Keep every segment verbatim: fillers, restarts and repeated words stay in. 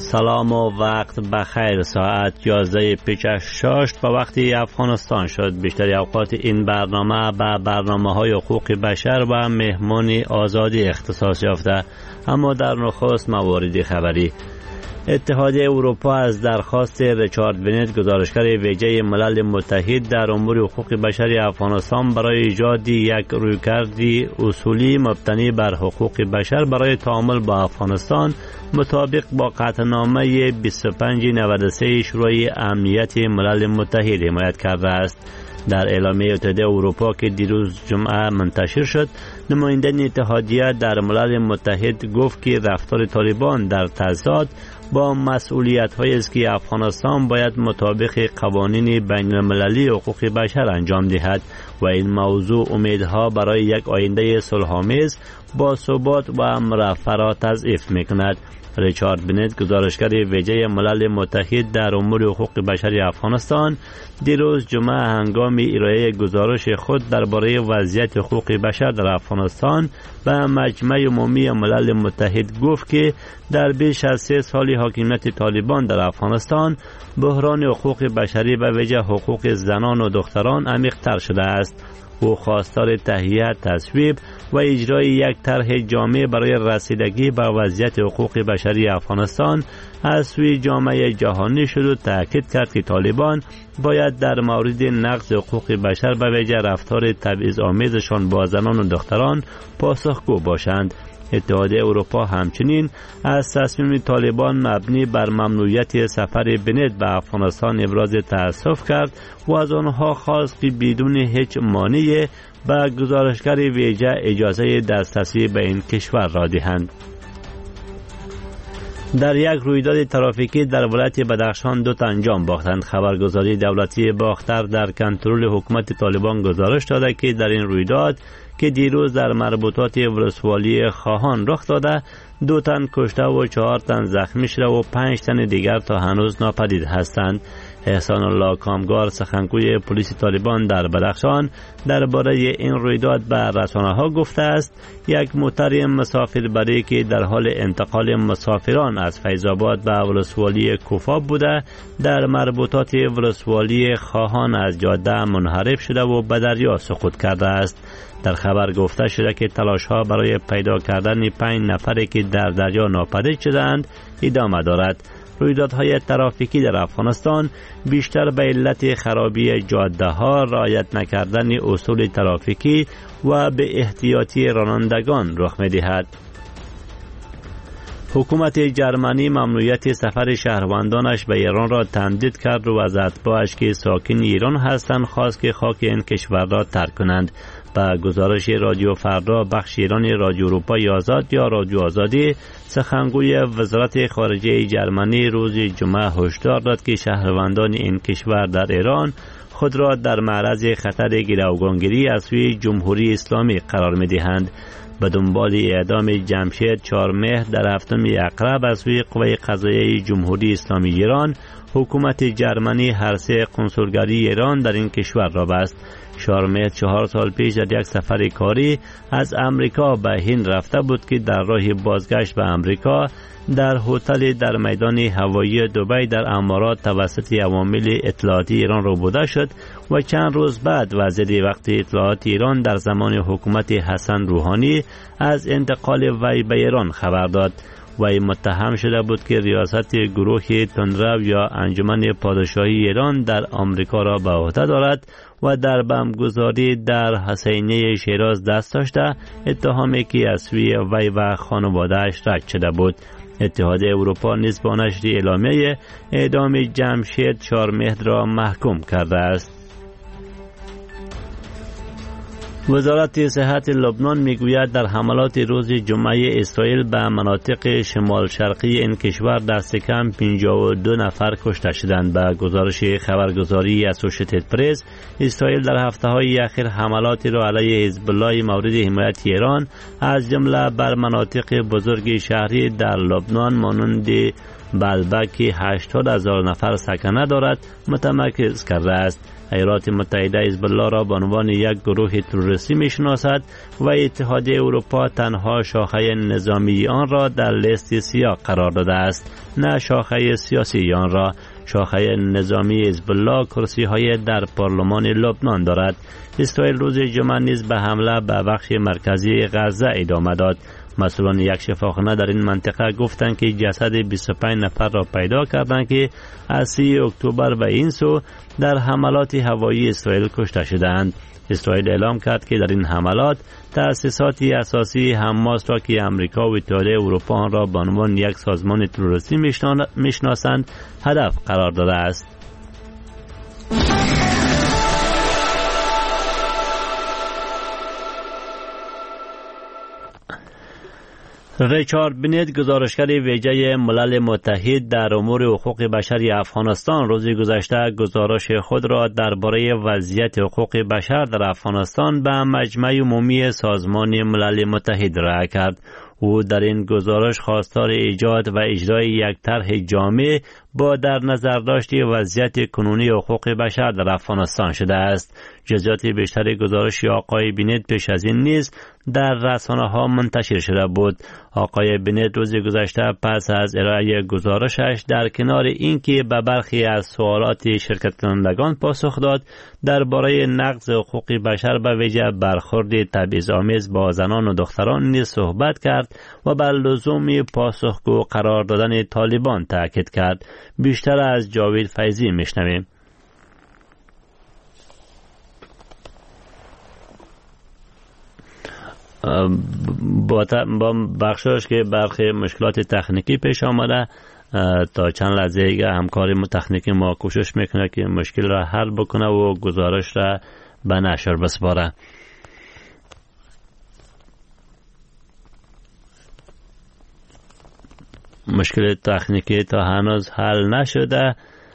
سلام و وقت بخیر. ساعت یازده پیش از شش به وقت افغانستان شد. بیشتر اوقات این برنامه به برنامه های حقوق بشر و مهمانی آزادی اختصاص یافته. اما در نخست موارد خبری. اتحادیه اروپا از درخواست ریچارد بنت گزارشگر ویژه ملل متحد در امور حقوق بشر افغانستان برای ایجاد یک رویکردی اصولی مبتنی بر حقوق بشر برای تعامل با افغانستان مطابق با قطعنامه بیست و پنج نود و سه شورای امنیت ملل متحد حمایت کرده است. در اعلامیه اتحادیه اروپا که دیروز جمعه منتشر شد، نماینده اتحادیه در ملل متحد گفت که رفتار طالبان در تضاد با مسئولیت‌هایی است که افغانستان باید مطابق قوانین بین المللی حقوق بشر انجام دهد و این موضوع امیدها برای یک آینده صلح‌آمیز با ثبات و مرفه را تضعیف می‌کند. ریچارد بنت گزارشگر ویژه ملل متحد در امور حقوق بشر افغانستان دیروز جمعه هنگام ارائه گزارش خود درباره وضعیت حقوق بشر در افغانستان به مجمع عمومی ملل متحد گفت که در بیش از سه سال حاکمیت طالبان در افغانستان بحران حقوق بشری و ویژه حقوق زنان و دختران عمیق‌تر شده است. او خواستار تهیه، تصویب و اجرای یک طرح جامع برای رسیدگی به وضعیت حقوق بشری افغانستان از سوی جامعه جهانی شد و تاکید کرد که طالبان باید در مورد نقض حقوق بشر و ویژه رفتار تبعیض‌آمیزشان با زنان و دختران پاسخگو باشند. اتحادیه اروپا همچنین از تصمیم طالبان مبنی بر ممنوعیت سفر بنت به افغانستان ابراز تأسف کرد و از آنها خواست که بدون هیچ مانعی به گزارشگر ویژه اجازه دسترسی به این کشور را دهند. در یک رویداد ترافیکی در ولایت بدخشان دو تن جان باختند. خبرگزاری دولتی باختر در کنترل حکومت طالبان گزارش داده که در این رویداد که دیروز در مربوطات ولسوالی خواهان رخ داده، دو تن کشته و چهار تن زخمی شده و پنج تن دیگر تا هنوز ناپدید هستند. احسان الله کامگار سخنگوی پلیس طالبان در بدخشان درباره این رویداد به رسانه‌ها گفته است یک موتر مسافربری که در حال انتقال مسافران از فیض‌آباد به ولسوالی کوفا بوده در مربوطات ولسوالی خواهان از جاده منحرف شده و به دریا سقوط کرده است. در خبر گفته شده که تلاش‌ها برای پیدا کردن پنج نفری که در دریا ناپدید شدند ادامه دارد. رویدادهای ترافیکی در افغانستان بیشتر به علت خرابی جاده‌ها، رعایت نکردن اصول ترافیکی و به احتیاطی رانندگان رخ می‌دهد. حکومت جرمنی ممنوعیت سفر شهروندانش به ایران را تمدید کرد و از اتباعش که ساکن ایران هستند خواست که خاک این کشور را ترک کنند. با گزارش رادیو فردا بخش ایران رادیو اروپای آزاد یا رادیو آزادی، سخنگوی وزارت خارجه جرمنی روز جمعه هشدار داد که شهروندان این کشور در ایران خود را در معرض خطر گروگانگیری از سوی جمهوری اسلامی قرار می‌دهند. به دنبال اعدام جمشید چهارمهر در هفتم اقرب از سوی قوه قضاییه جمهوری اسلامی ایران، حکومت جرمنی هر سه کنسولگری ایران در این کشور را بست. چهارمهر چهار سال پیش در یک سفر کاری از امریکا به هند رفته بود که در راه بازگشت به امریکا در هتل در میدان هوایی دبی در امارات توسط عوامل اطلاعاتی ایران ربوده شد و چند روز بعد وزیر وقت اطلاعات ایران در زمان حکومت حسن روحانی از انتقال وی به ایران خبر داد. وی متهم شده بود که ریاست گروه تندرو یا انجمن پادشاهی ایران در آمریکا را به عهده دارد و در بمبگذاری در حسینیه شیراز دست داشته، اتهامی که از سوی وی و خانواده‌اش رد شده بود. اتحادیه اروپا نیز با نشر اعلامیه اعدام جمشید چهارمهر را محکوم کرده است. وزارت صحت لبنان میگوید در حملات روز جمعه اسرائیل به مناطق شمال شرقی این کشور دست کم پنجاه و دو نفر کشته شدند. به گزارش خبرگزاری اسوشیتد پرس، اسرائیل در هفته‌های اخیر حملاتی را علیه حزب الله مورد حمایت ایران از جمله بر مناطق بزرگ شهری در لبنان مانند بلبک که هشتاد هزار نفر سکنه دارد متمرکز کرده است. ایالات متحده حزب الله را به عنوان یک گروه تروریستی میشناسد و اتحادیه اروپا تنها شاخه نظامی آن را در لیست سیاه قرار داده است، نه شاخه سیاسی آن را. شاخه نظامی حزب الله کرسی های در پارلمان لبنان دارد. اسرائیل روز جمعه نیز به حمله به بخش مرکزی غزه ادامه داد. مسئولان یک شفاخانه در این منطقه گفتند که جسد بیست و پنج نفر را پیدا کردند که از سی اکتبر و این سو در حملات هوایی اسرائیل کشته شدند. اسرائیل اعلام کرد که در این حملات تأسیسات اساسی حماس را که امریکا و اتحادیه اروپا آن را به عنوان یک سازمان تروریستی میشناسند هدف قرار داده است. ریچارد بنت، گزارشگر ویژه ملل متحد در امور حقوق بشری افغانستان، روز گذشته گزارش خود را درباره وضعیت حقوق بشر در افغانستان به مجمع عمومی سازمان ملل متحد رأی کرد. او در این گزارش خواستار ایجاد و اجرای یک طرح جامع با در نظر داشت وضعیت کنونی حقوق بشر در افغانستان شده است. جزئیات بیشتر گزارش آقای بنت پیش از این نیز در رسانه ها منتشر شده بود. آقای بنت روز گذشته پس از ارائه گزارشش در کنار اینکه به برخی از سوالات شرکت کنندگان پاسخ داد، درباره نقض حقوق بشر به ویژه برخورد تبعیض‌آمیز با زنان و دختران نیز صحبت کرد و بر لزوم پاسخگو قرار دادن طالبان تاکید کرد. بیشتر از جاوید فیضی میشنویم. با بخشش که برخی مشکلات تکنیکی پیش آمده، تا چند لحظه دیگه همکاری تکنیکی ما کوشش میکنه که مشکل را حل بکنه و گزارش را به نشر بسپاره. مشکل تکنیکی تا هنوز حل نشده.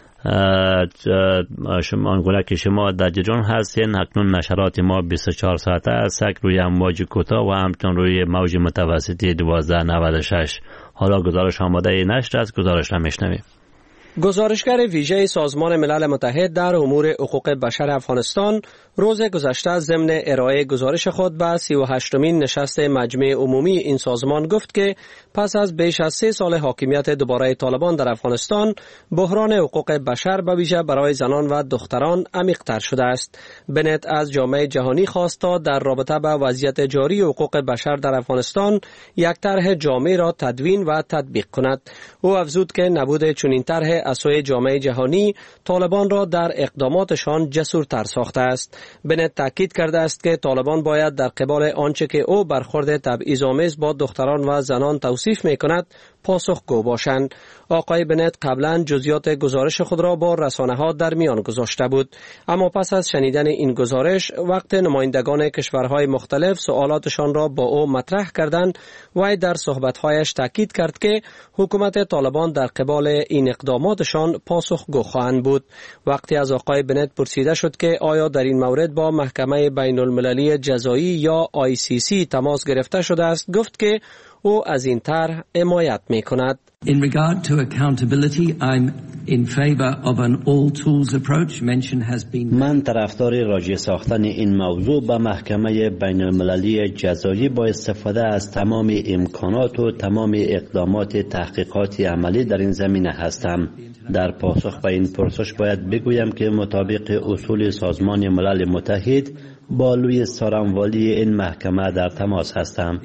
شما آنگونه که شما در جریان هستین، اکنون نشرات ما بیست و چهار ساعته است روی امواج کوتاه و همچنین روی موج متوسطی دوازده نود و شش. حالا گزارش آماده نشر است، گزارش را میشنویم. گزارشگر ویژه سازمان ملل متحد در امور حقوق بشر افغانستان روز گذشته ضمن ارائه گزارش خود به سی و هشتمین نشست مجمع عمومی این سازمان گفت که پس از بیش از سه سال حاکمیت دوباره طالبان در افغانستان، بحران حقوق بشر به ویژه برای زنان و دختران عمیق‌تر شده است. بنت از جامعه جهانی خواست تا در رابطه با وضعیت جاری حقوق بشر در افغانستان یک طرح جامع را تدوین و تطبیق کند. او افزود که نبود چنین طرح از سوی جامعه جهانی طالبان را در اقداماتشان جسورتر ساخته است. بنت تاکید کرده است که طالبان باید در قبال آنچه که او برخورد تبعیض‌آمیز با دختران و زنان توصیف می‌کند پاسخگو باشند. آقای بنت قبلا جزئیات گزارش خود را با رسانه‌ها در میان گذاشته بود، اما پس از شنیدن این گزارش وقت نمایندگان کشورهای مختلف سوالاتشان را با او مطرح کردند و در صحبت‌هایش تاکید کرد که حکومت طالبان در قبال این اقداماتشان پاسخگو خواهند بود. وقتی از آقای بنت پرسیده شد که آیا در این مورد با محکمه بین المللی جزایی یا آی سی سی تماس گرفته شده است، گفت که او از این طرح حمایت می‌کند. In regard to accountability, I'm in favor of an all tools approach. Mention has been من طرفدار راجع ساختن این موضوع به محکمه بین المللی جزایی با استفاده از تمام امکانات و تمام اقدامات تحقیقاتی عملی در این زمینه هستم. در پاسخ به این پرسش باید بگویم که مطابق اصول سازمان ملل متحد با لوی سارنوالی این محکمه در تماس هستم.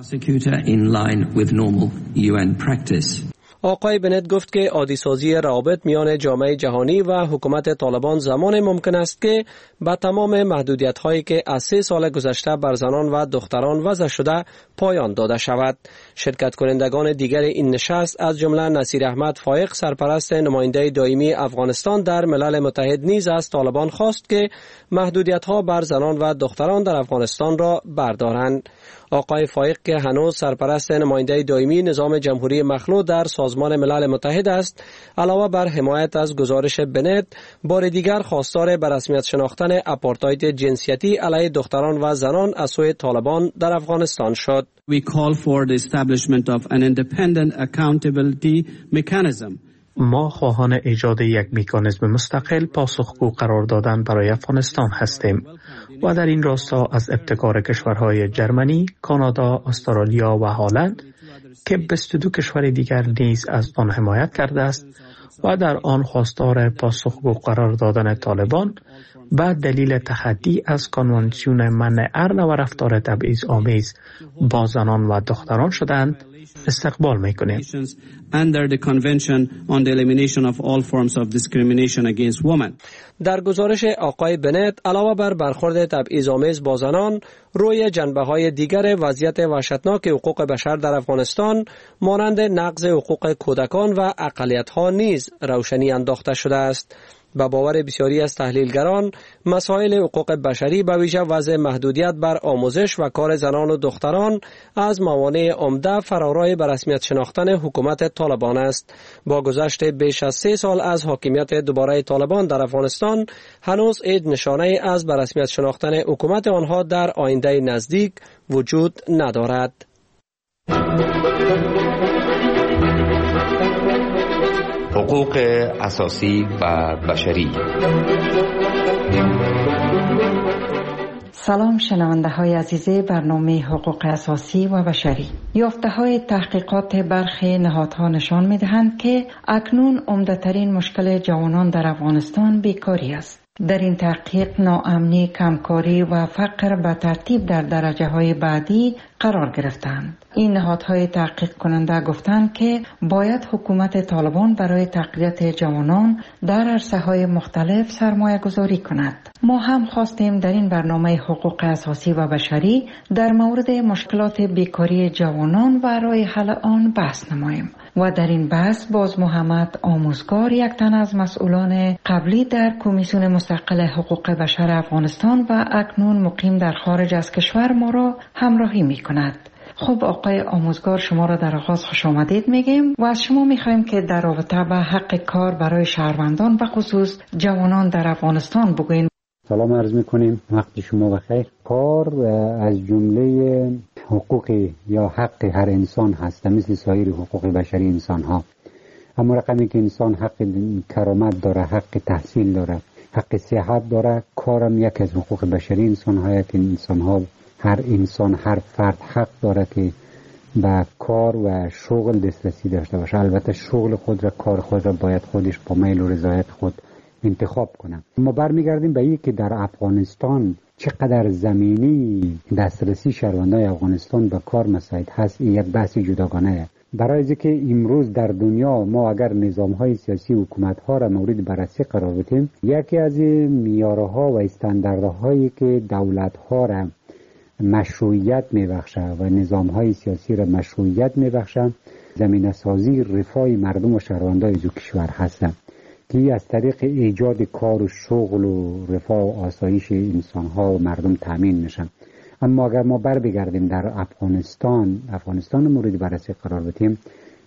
آقای بنت گفت که عادی سازی روابط میان جامعه جهانی و حکومت طالبان زمان ممکن است که با تمام محدودیت هایی که از سه سال گذشته بر زنان و دختران وضع شده پایان داده شود. شرکت کنندگان دیگر این نشست از جمله نصیر احمد فایق، سرپرست نماینده دائمی افغانستان در ملل متحد، نیز از طالبان خواست که محدودیت ها بر زنان و دختران در افغانستان را بردارند. آقای فایق که هنوز سرپرست نماینده دائمی نظام جمهوری مخلوع در سازمان ملل متحد است، علاوه بر حمایت از گزارش بنت، بار دیگر خواستار به رسمیت شناختن آپارتاید جنسیتی علیه دختران و زنان از سوی طالبان در افغانستان شد. We call for the establishment of an independent accountability mechanism. ما خواهان ایجاد یک مکانیزم مستقل پاسخگو قرار دادن برای افغانستان هستیم و در این راستا از ابتکار کشورهای جرمنی، کانادا، استرالیا و هلند که بیست و دو کشور دیگر نیز از آن حمایت کرده است و در آن خواستار پاسخگو قرار دادن طالبان به دلیل تخطی از کنوانسیون منع ارن و رفتار تبعیض‌آمیز با زنان و دختران شدند استقبال می‌کنیم. Under the Convention on the Elimination of All Forms of Discrimination Against Women. در گزارش آقای بنت علاوه بر برخورد تبعیض‌آمیز با زنان، روی جنبه‌های دیگر وضعیت وحشتناک حقوق بشر در افغانستان مانند نقض حقوق کودکان و اقلیت‌ها نیز روشنی انداخته شده است. به باور بسیاری از تحلیلگران، مسائل حقوق بشری به ویژه وضع محدودیت بر آموزش و کار زنان و دختران از موانع عمده فرارای به رسمیت شناختن حکومت طالبان است. با گذشت بیش از سه سال از حاکمیت دوباره طالبان در افغانستان، هنوز هیچ نشانه از به رسمیت شناختن حکومت آنها در آینده نزدیک وجود ندارد. حقوق اساسی و بشری. سلام شنونده های عزیز برنامه حقوق اساسی و بشری. یافته های تحقیقات برخی نهادها نشان می دهند که اکنون عمده ترین مشکل جوانان در افغانستان بیکاری است. در این تحقیق ناامنی، کمکاری و فقر به ترتیب در درجه های بعدی قرار گرفتند. این نهادهای تحقیق کننده گفتند که باید حکومت طالبان برای تقویت جوانان در عرصه های مختلف سرمایه گذاری کند. ما هم خواستیم در این برنامه حقوق اساسی و بشری در مورد مشکلات بیکاری جوانان و راه حل آن بحث نماییم. و در این بحث باز محمد آموزگار، یک تن از مسئولان قبلی در کمیسیون مستقل حقوق بشر افغانستان و اکنون مقیم در خارج از کشور، ما را همراهی می کند. خب آقای آموزگار، شما را در آغاز خوش آمدید میگیم و از شما میخوایم که در رابطه با حق کار برای شهروندان و خصوص جوانان در افغانستان بگوین. سلام عرض میکنیم، وقت شما بخیر. کار از جمله حقوق یا حق هر انسان هست، مثل سایر حقوق بشری انسان ها. اما رقمی که انسان حق کرامت داره، حق تحصیل داره، حق صحت داره، کارم یک از حقوق بشری انسان ها که انسان ها، هر انسان، هر فرد حق داره که به کار و شغل دسترسی داشته باشه. البته شغل خود را، کار خود را باید خودش با میل و رضایت خود انتخاب کنه. ما برمیگردیم به این که در افغانستان چقدر زمینی دسترسی شهروندان افغانستان به کار مساعد هست، این یک بحث جداگانه است. برای اینکه امروز در دنیا ما اگر نظام‌های سیاسی و حکومت‌ها را مورد بررسی قرار بدیم، یکی از معیارها و استانداردهایی که دولت‌ها را مشروعیت می‌بخشه و نظام‌های سیاسی را مشروعیت می‌بخشه، زمینه‌سازی رفاه مردم و شهروندان از کشور هستند که از طریق ایجاد کار و شغل و رفاه و آسایش انسان‌ها و مردم تامین میشن. اما اگر ما بر بگردیم در افغانستان، افغانستان مورد بررسی قرار بدیم،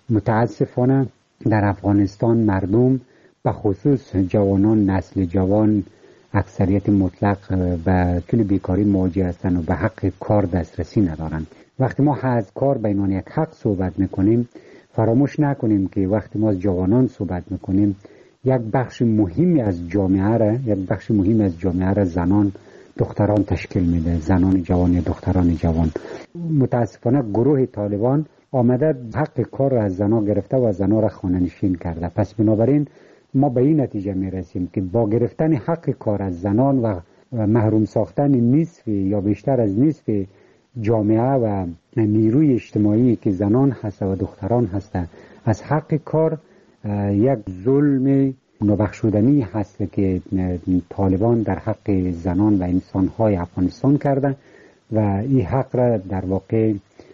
متاسفانه در افغانستان مردم به خصوص جوانان، نسل جوان، اکثریت مطلق به طول بیکاری مواجه هستند و به حق کار دسترسی ندارند. وقتی ما از کار به عنوان یک حق صحبت میکنیم، فراموش نکنیم که وقتی ما از جوانان صحبت میکنیم، یک بخش مهمی از جامعه را، یک بخش مهمی از جامعه را زنان، دختران تشکیل میده، زنان جوان یا دختران جوان. متاسفانه گروه طالبان آمده حق کار را از زنان گرفته و زنان را خانه‌نشین کرده. پس بنابراین ما به این نتیجه میرسیم که با گرفتن حق کار از زنان و محروم ساختن نصف یا بیشتر از نصف جامعه و نیروی اجتماعی که زنان هست و دختران هست از حق کار، یک ظلم نابخشودنی هست که طالبان در حق زنان و انسان‌های افغانستان کرده و این حق را در واقع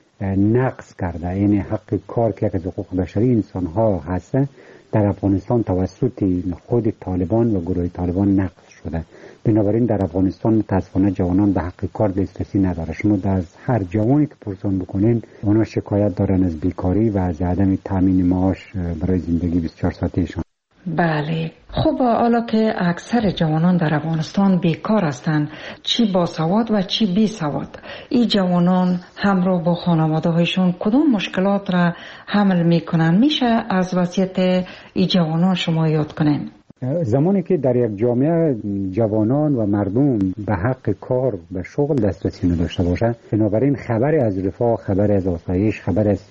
نقض کرده. این حق کار که از حقوق بشری انسان‌ها هست در افغانستان توسط خود طالبان و گروه طالبان نقض شده. بنابراین در افغانستان متاسفانه جوانان به حق کار دسترسی نداره. شما از هر جوانی که پرسان بکنین اونا شکایت دارن از بیکاری و از عدم تامین معاش برای زندگی بیست و چهار ساعتهشان. بله. خب حالا که اکثر جوانان در افغانستان بیکار هستند، چی با سواد و چی بی سواد، این جوانان همراه با خانواده هایشون کدام مشکلات را حمل میکنن؟ میشه از وضعیت این جوانان شما یاد کنین؟ زمانی که در یک جامعه جوانان و مردم به حق کار و شغل دسترسی نداشته باشه، بنابراین خبر از رفاه، خبر از آسایش، خبر از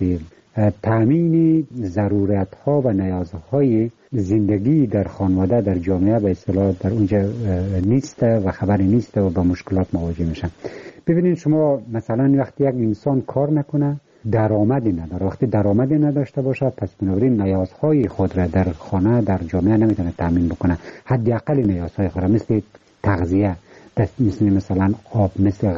تامین ضرورت ها و نیازهای زندگی در خانواده در جامعه به اصطلاح در اونجا نیست و خبری نیست و با مشکلات مواجه میشن. ببینید شما مثلا وقتی یک انسان کار نکنه درآمدی نداره، وقتی درآمدی نداشته باشه پس بنابراین نیازهای خود را در خانه در جامعه نمیتونه تامین بکنه. حداقل نیازهای خود را مثل تغذیه، مثل مثلا آب، مثل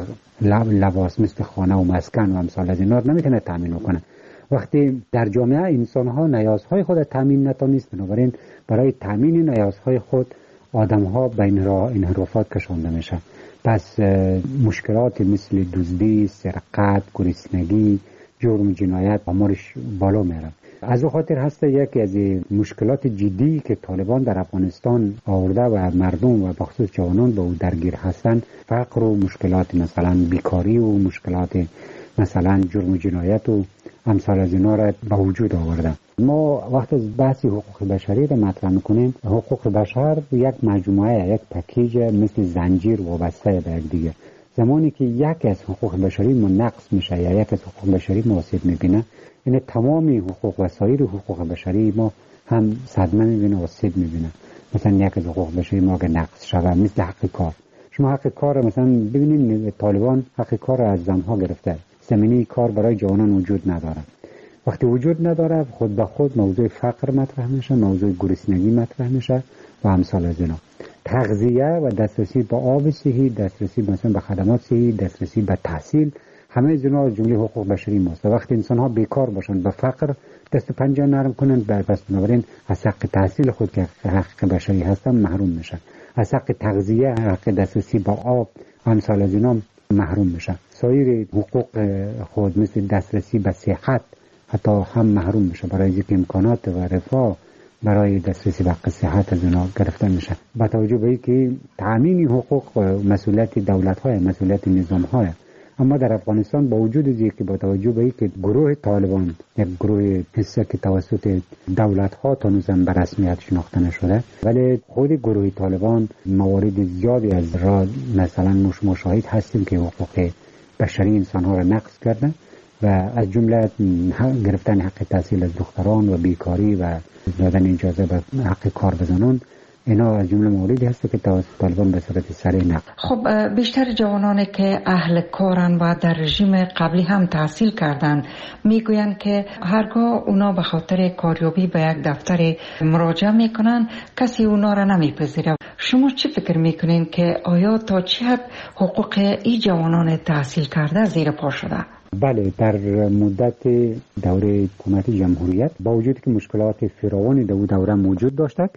لباس، مثل خانه و مسکن و امثال از اینا نمیتونه تامین بکنه. وقتی در جامعه انسان ها نیازهای خود تامین نتونست، بنابراین برای تامین نیازهای خود آدم ها به انحرافات کشانده میشه. پس مشکلات مثل دزدی، سرقت، گرسنگی، جرم، جنایت آمارش بالا میره. از او خاطر هست یکی از مشکلات جدی که طالبان در افغانستان آورده و مردم و بخصوص جوانان به او درگیر هستند، فقر و مشکلات مثلا بیکاری و مشکلات مثلا جرم و جنایت و امثال از اینا را به وجود آورده. ما وقت از بحث حقوق بشری را مطرح میکنیم، حقوق بشر یک مجموعه، یک پکیج مثل زنجیر وابسته به یک دیگه. زمانی که یک از حقوق بشری ما نقص میشه یا یک از حقوق بشری ما آسیب میبینه، یعنی تمام حقوق و سایر حقوق بشری ما هم صدمه میبینه و آسیب میبینه. مثلا یک از حقوق بشری ما که نقص شوه، مثل حق کار. شما حق کار مثلا ببینید طالبان حق کار از زنها گرفته، زمینه کار برای جوانان وجود نداره. وقتی وجود نداره خود به خود موضوع فقر مطرح میشه، موضوع گرسنگی مطرح میشه و امثال از اینا. تغذیه و دسترسی به آب صحی، دسترسی مثلا به خدمات صحی، دسترسی به تحصیل، همه از اینا جمله حقوق بشری ماست. وقتی انسان ها بیکار باشن، به فقر دست پنجه نرم کنن، پس بنابراین از حق تحصیل خود که حق بشری هستن محروم میشن. از حق تغذیه، حق دسترسی به آب، امثال از اینا محروم میشن. سایر حقوق خود مثل دسترسی به صحت حتی هم محروم میشه، برای اینکه امکانات و رفاه برای دسترسی به صحت از اینا گرفته میشه. با توجه به اینکه تامین حقوق مسئولیت دولت های، مسئولیت نظام های، اما در افغانستان با وجود از اینکه با توجه به اینکه گروه طالبان یک گروه حسه که توسط دولت ها تا نوزم به رسمیت شناخته نشده، ولی خود گروه طالبان موارد زیادی از را مثلا مش مشاهد هستیم که حقوق بشری انسان ها را نقض کرده و از جمله گرفتن حق تحصیل از دختران و بیکاری و دادن اجازه به حق کار به زنان، اینا از جمله موردی هست که توسط طالبان به صورت سریع نقض. خب بیشتر جوانانی که اهل کارن و در رژیم قبلی هم تحصیل کردن میگویند که هرگاه اونا به خاطر کاریابی به یک دفتر مراجعه میکنن کسی اونا را نمیپذیره. شما چی فکر میکنین که آیا تا چه حد حقوق این جوانان تحصیل کرده زیر پا شده؟ بله، در مدت دوره حکومت جمهوریت با وجود که مشکلات فراوانی در دوره موجود داشتند،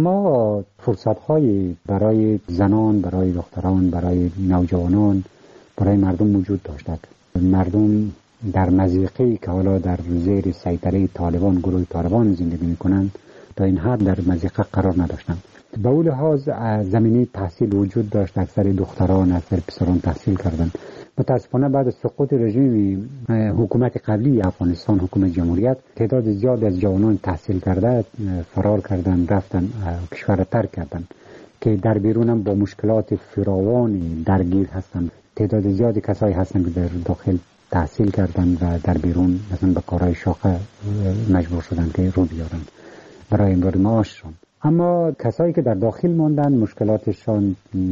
اما فرصت‌های برای زنان، برای دختران، برای نوجوانان، برای مردم وجود داشتند. مردم در مضیقه‌ای که حالا در زیر سیطره طالبان، گروه طالبان زندگی می‌کنند، تا این حد در مضیقه قرار نداشتند. به اون لحاظ زمینه تحصیل وجود داشت، اکثر دختران، اکثر پسران تحصیل کردند. متاسفانه بعد از سقوط رژیم حکومت قبلی افغانستان، حکومت جمهوریت، تعداد زیاد از جوانان تحصیل کرده فرار کردن، رفتن کشور ترک کردن که در بیرون هم با مشکلات فراوانی درگیر هستند. تعداد زیادی کسایی هستند که در داخل تحصیل کردن و در بیرون مثلا به کارهای شاخه مجبور شدن که رو بیارن برای امرار معاششان. اما کسایی که در داخل ماندن مشکلاتشان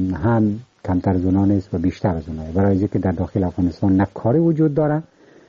هم کمتر از اونها نیست و بیشتر از اونها، برای اینکه در داخل افغانستان نه کاری وجود داره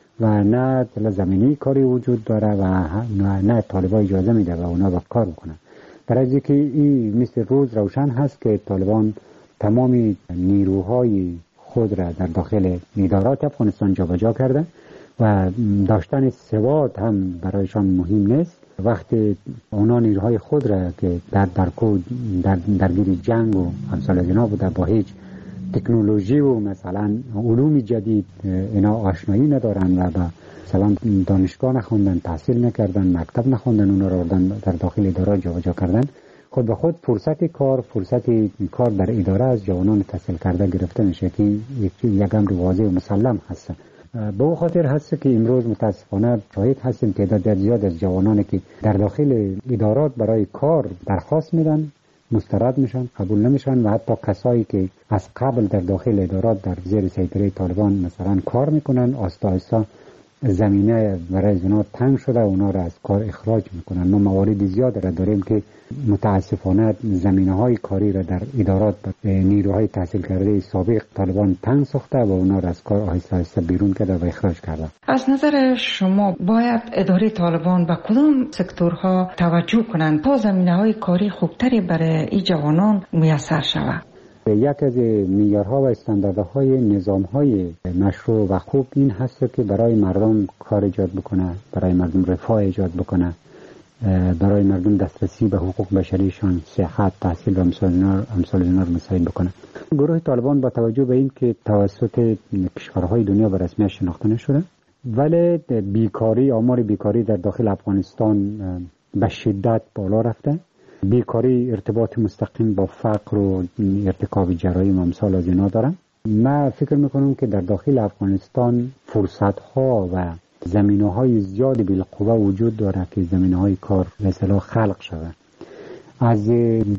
و نه زمینی کاری وجود داره و نه, نه طالبان اجازه میده و اونا با کار بکنن. برای اینکه این مثل روز روشن هست که طالبان تمامی نیروهای خود را در داخل ادارات افغانستان جابجا کرده و داشتن سواد هم برایشان مهم نیست. وقتی اونا نیروهای خود را که در درکو در درگیر جنگ و امثال از اینا بوده با هیچ تکنولوژی و مثلا علوم جدید اینا آشنایی ندارن و با مثلا دانشگاه نخوندن، تحصیل نکردن، مکتب نخوندن، اونا را در داخل اداره جابجا کردن، خود به خود فرصت کار فرصت کار در اداره از جوانان تحصیل کرده گرفته میشه که یک امر واضح و مسلم هست. به او خاطر هست که امروز متاسفانه شاهد هستیم تعداد زیاد از جوانانی که در داخل ادارات برای کار درخواست میدن، مسترد میشن، قبول نمیشن و حتی کسایی که از قبل در داخل ادارات در زیر سیطره طالبان مثلا کار میکنن، آستا آستا زمینه برای اونا تنگ شده، اونا را از کار اخراج میکنن. ما موارد زیاد را داریم که متاسفانه زمینه های کاری را در ادارات نیروهای تحصیل کرده سابق طالبان تنگ ساخته و اونا را از کار آهسته آهسته بیرون کرده و اخراج کرده. از نظر شما باید اداره طالبان به کدام سکتورها توجه کنند تا زمینه های کاری خوبتری برای این جوانان میسر شود؟ یک از معیارها و استانداردهای نظامهای مشروع و خوب این هست که برای مردم کار ایجاد بکنه، برای مردم رفاه ایجاد بکنه، برای مردم دسترسی به حقوق بشریشان، صحت، تحصیل و امثال اینا رو مساعد بکنه. گروه طالبان با توجه به این که توسط کشورهای دنیا به رسمیت شناخته نشده ولی بیکاری، آمار بیکاری در داخل افغانستان به شدت بالا رفته، بیکاری ارتباط مستقیم با فقر و ارتکاب جرایم و امثال از اینا دارن. من فکر میکنم که در داخل افغانستان فرصت ها و زمینه های زیادی بالقوه وجود داره که زمینه های کار به اصطلاح خلق شده، از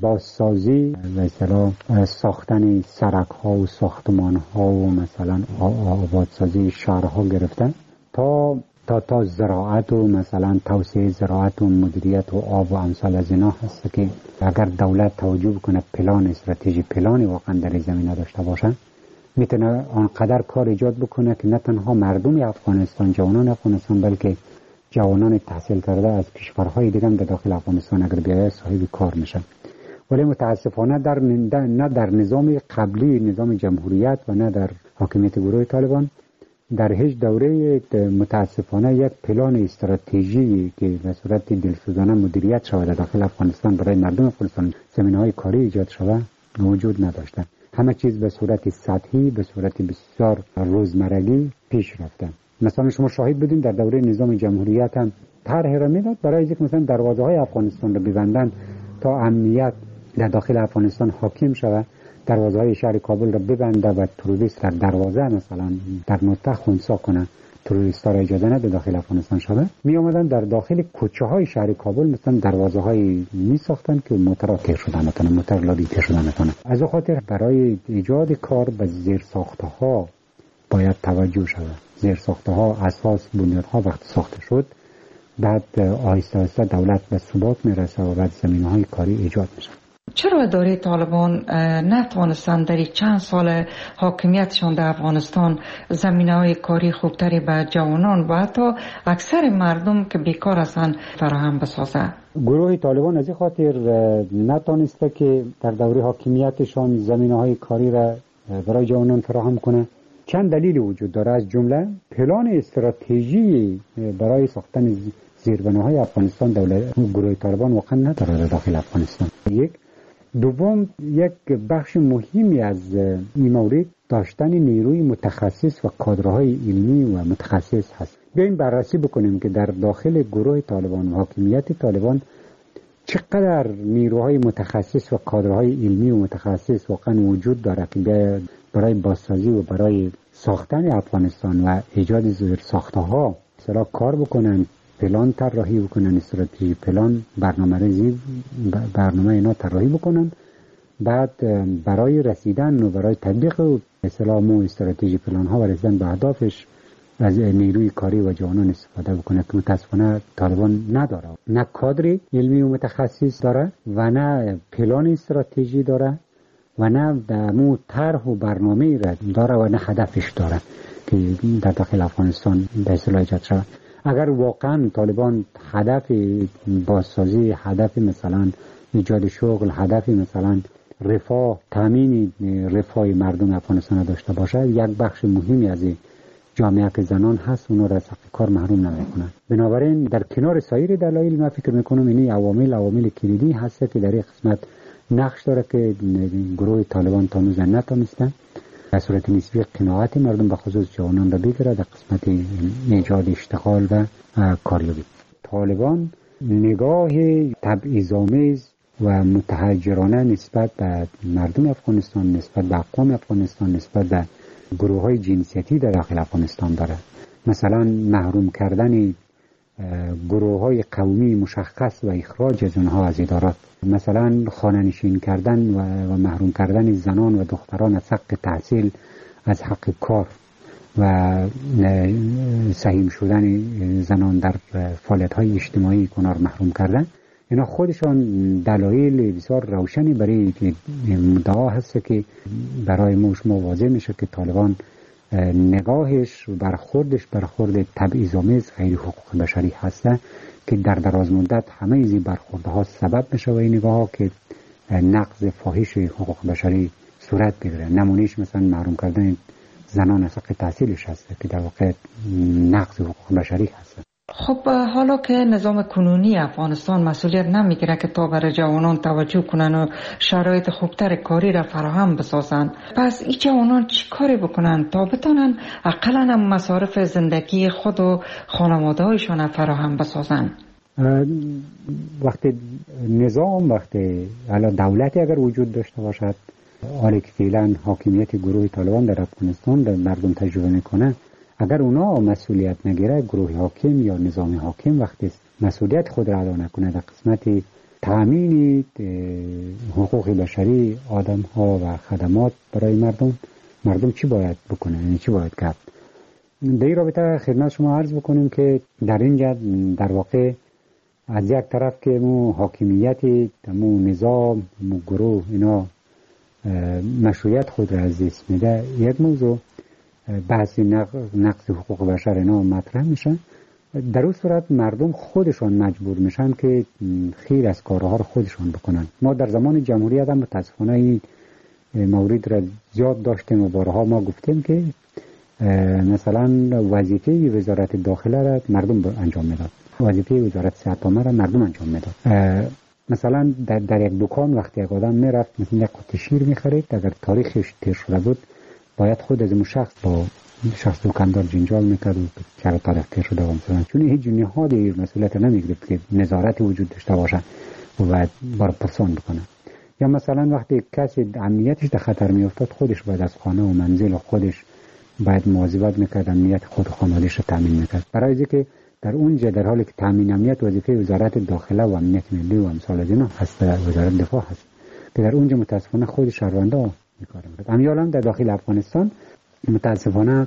بازسازی به اصطلاح ساختن سرک ها و ساختمان ها و مثلا آبادسازی شهرها گرفته تا تا تا زراعت و مثلا توسعه زراعت و مدیریت و آب و امثال از اینا هست که اگر دولت توجه بکنه، پلان استراتژی پلانی واقعا در این زمینه داشته باشه، میتونه آنقدر کار ایجاد بکنه که نه تنها مردم افغانستان، جوانان افغانستان، بلکه جوانان تحصیل کرده از کشورهای دیگه هم در داخل افغانستان اگر بیاید صاحب کار میشن. ولی متاسفانه در نه در نظام قبلی، نظام جمهوریت و نه در حاکمیت گروه طالبان در هیچ دوره متاسفانه یک پلان استراتژی که به صورت دلسوزانه مدیریت شود در داخل افغانستان برای مردم افغانستان زمینه‌های کاری ایجاد شود وجود نداشته. همه چیز به صورت سطحی، به صورت بسیار روزمرگی پیش رفته. مثلا شما شاهد بودین در دوره نظام جمهوریت هم طرح را میداد برای اینکه مثلا دروازه های افغانستان را ببندن تا امنیت در داخل افغانستان حاکم شود، دروازه های شهر کابل را ببنده و تروریست در دروازه مثلا در نقطه خنثی کنه، تروریست ها را اجازه نده داخل افغانستان شود. می آمدن در داخل کوچه های شهر کابل مثلا دروازه های می ساختن که موتر تیر شدن نتونه، موتر لابی تیر شدن نتونه. از اون خاطر برای ایجاد کار به زیر ساخته ها باید توجه شود. زیر ساخته ها، اساس، بنیادها وقت ساخته شد، بعد آهسته آهسته دولت به ثبات میرسه و بعد زمینه های کاری ایجاد میشه. چرا اداره طالبان نتوانستند در چند سال حاکمیتشان در افغانستان زمینه‌های کاری خوبتری به جوانان و حتی اکثر مردم که بیکار هستند فراهم بسازد؟ گروه طالبان از این خاطر نتوانسته که در دوره حاکمیتشان زمینه‌های کاری را برای جوانان فراهم کنه. چند دلیل وجود داره، از جمله پلان استراتژی برای ساختن زیربناهای افغانستان دولت گروه طالبان واقعا نداره در داخل افغانستان. یک دوم، یک بخش مهمی از این مورد داشتن نیروی متخصص و کادرهای علمی و متخصص هست. بیاین بررسی بکنیم که در داخل گروه طالبان و حاکمیت طالبان چقدر نیروهای متخصص و کادرهای علمی و متخصص واقعا وجود داره که برای بازسازی و برای ساختن افغانستان و ایجاد زیرساخت‌ها ها سرا کار بکنن، پلان طراحی بکنن، استراتژی پلان، برنامه‌ریزی برنامه اینا طراحی بکنن، بعد برای رسیدن و برای تطبیق اسلام و استراتژی پلان ها و رسیدن به اهدافش از نیروی کاری و جوانان استفاده بکنه که متاسفانه طالبان نداره. نه کادر علمی و متخصص داره و نه پلان استراتژی داره و نه دمو طرح و برنامه را داره و نه هدفش داره که در داخل افغانستان به اصطلاح ایجاد شود. اگر واقعا طالبان هدف بازسازی، هدف مثلا ایجاد شغل، هدف مثلا رفاه، تامین رفاه مردم افغانستان داشته باشه، یک بخش مهمی از جامعه که زنان هست اونا را از حق کار محروم نمیکنن. بنابراین در کنار سایر دلایل من فکر میکنم این عوامل عوامل کلیدی هست که در این قسمت نقش داره که گروه طالبان تا هنوز نتونستن در صورت نسبی قناعت مردم به خصوص جوانان را بگیره در قسمت ایجاد اشتغال و کاریابی. طالبان نگاه تبعیض‌آمیز و متحجرانه نسبت به مردم افغانستان، نسبت به اقوام افغانستان، نسبت به گروه های جنسیتی در داخل افغانستان داره. مثلا محروم کردن گروه های قومی مشخص و اخراج از اونها از ادارات، مثلا خانه نشین کردن و محروم کردن زنان و دختران از حق تحصیل، از حق کار و سهیم شدن زنان در فعالیت های اجتماعی کنار محروم کردن. اینا خودشان دلایل بسیار روشنی برای مدعا هست که برای ما شما واضح میشه که طالبان نگاهش و برخوردش برخورد تبعیض‌آمیز غیر حقوق بشری هسته که در دراز مدت همه این برخوردها سبب میشه و این نگاه ها که نقض فاحش حقوق بشری صورت بگیره. نمونهش مثلا محروم کردن زنان از حق تحصیلش هسته که در واقع نقض حقوق بشری هسته. خب حالا که نظام کنونی افغانستان مسئولیت نمیگیره که تا برای جوانان توجه کنن و شرایط خوبتر کاری را فراهم بسازن، پس این جوانان چی کاری بکنن تا بتونن اقلا هم مصارف زندگی خود و خانواده هایشان فراهم بسازن؟ وقتی نظام وقتی حالا دولتی اگر وجود داشته باشد، حالی که فعلا حاکمیت گروه طالبان در افغانستان در مردم تجربه میکنه، اگر اونا مسئولیت نگیره، گروه حاکم یا نظام حاکم وقتی مسئولیت خود را ادا نکنه در قسمت تامین حقوق بشری آدم ها و خدمات برای مردم، مردم چی باید بکنه؟ یعنی چی باید کرد؟ در این رابطه خدمت شما عرض بکنیم که در اینجا در واقع از یک طرف که مو حاکمیت مو نظام مو گروه اینا مشروعیت خود را از دست میده، یک موضوع بحث نقض حقوق بشر اینا مطرح میشن. در اون صورت مردم خودشان مجبور میشن که خیر از کارها رو خودشان بکنن. ما در زمان جمهوریت هم متاسفانه این مورد را زیاد داشتیم و بارها ما گفتیم که مثلا وظیفه وزارت داخله را مردم انجام میداد، وظیفه وزارت صحت عامه را مردم انجام میداد. مثلا در, در یک دکان وقتی یک آدم میرفت مثلا یک قطعه شیر میخرید، اگر تاریخش تیر شده بود باید خود از اون شخص با شخص دکاندار جنجال میکرد و چرا تاریخ تیر شده و مثلا، چون هیچ نهادی مسئولیت نمیگرفت که نظارت وجود داشته باشه و باید بار پرسان بکنه. یا مثلا وقتی کسی امنیتش در خطر میافتاد، خودش باید از خانه و منزل و خودش باید مواظبت میکرد، امنیت خود و خانواده‌اش رو تامین میکرد. برای اینکه در اونجا در حالی که تامین امنیت وظیفه وزارت داخله و امنیت ملی و امثال از اینا هست، وزارت دفاع هست، که در اونجا متاسفانه خود شهروندا میکارن. امیالا در داخل افغانستان متاسفانه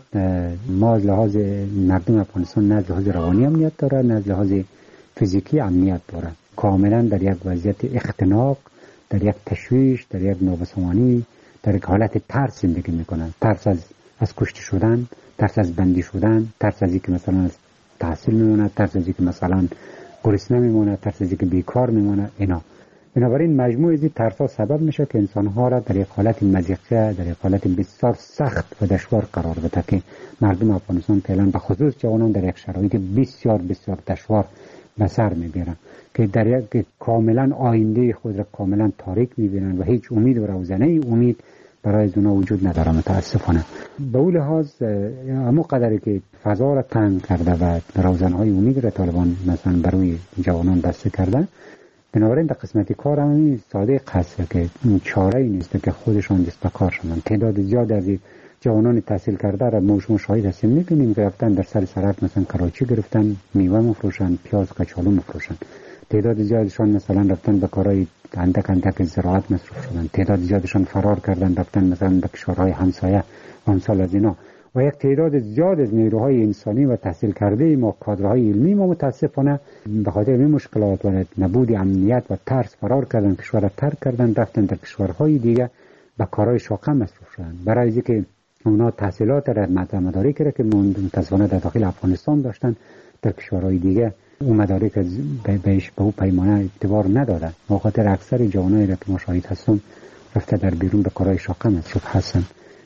ما از لحاظ مردم افغانستان نه از لحاظ روانی امنیت داره، نه از لحاظ فیزیکی امنیت داره. کاملا در یک وضعیت اختناق، در یک تشویش، در یک نابسامانی، در یک حالت ترس زندگی میکنن. ترس از از کشته شدن، ترس از بندی شدن، ترس از اینکه مثلا از تحصیل میمونه، ترس از اینکه مثلا گرسنه میمونه، ترس از اینکه بیکار میمونه. اینا بنابراین مجموع از این ترس‌ها سبب میشه که انسان‌ها را در یک حالت مضیقه، در یک حالت بسیار سخت و دشوار قرار بده که مردم افغانستان فعلا به خصوص جوانان در یک شرایط بسیار بسیار دشوار به سر میبرن که در یک کاملا آینده خود را کاملا تاریک میبینن و هیچ امید و روزنه امید برای از اونا وجود نداره متاسفانه. به اون لحاظ همون قدری که فضا را تنگ کرده و روزنهای امید را طالبان مثلا برای جوانان بسته کرده، بنابراین در قسمت کار هم ساده هست که چاره ای نیست که خودشان دست به کار شدن. تعداد زیاد از جوانان تحصیل کرده را ما شما شاهد هستیم، می‌بینیم که رفتن در سر سرحد مثلا کراچی گرفتن، میوه میفروشن، پیاز کچالو میفروشن. تعداد زیادشان مثلا رفتن به کارهای اندک اندک زراعت مصروف شدن. تعداد زیادشان فرار کردن، رفتن مثلا به کشورهای همسایه و امثال از اینا. و یک تعداد زیاد از نیروهای انسانی و تحصیل کرده ما، کادرهای علمی ما متاسفانه به خاطر این مشکلات و نبود امنیت و ترس فرار کردن، کشور را ترک کردن، رفتن در کشورهای دیگه به کارهای شاقه مصروف شدن. برای اینکه اونا تحصیلات را مدارک را که متاسفانه در داخل افغانستان داشتن در کشورهای دیگه اون مدارک بهش به اون پیمانه اعتبار ندادن. به خاطر اکثر جوانایی را که ما شاهد هستم رفته در بیرون به کارهای شاقه مصروف هستن.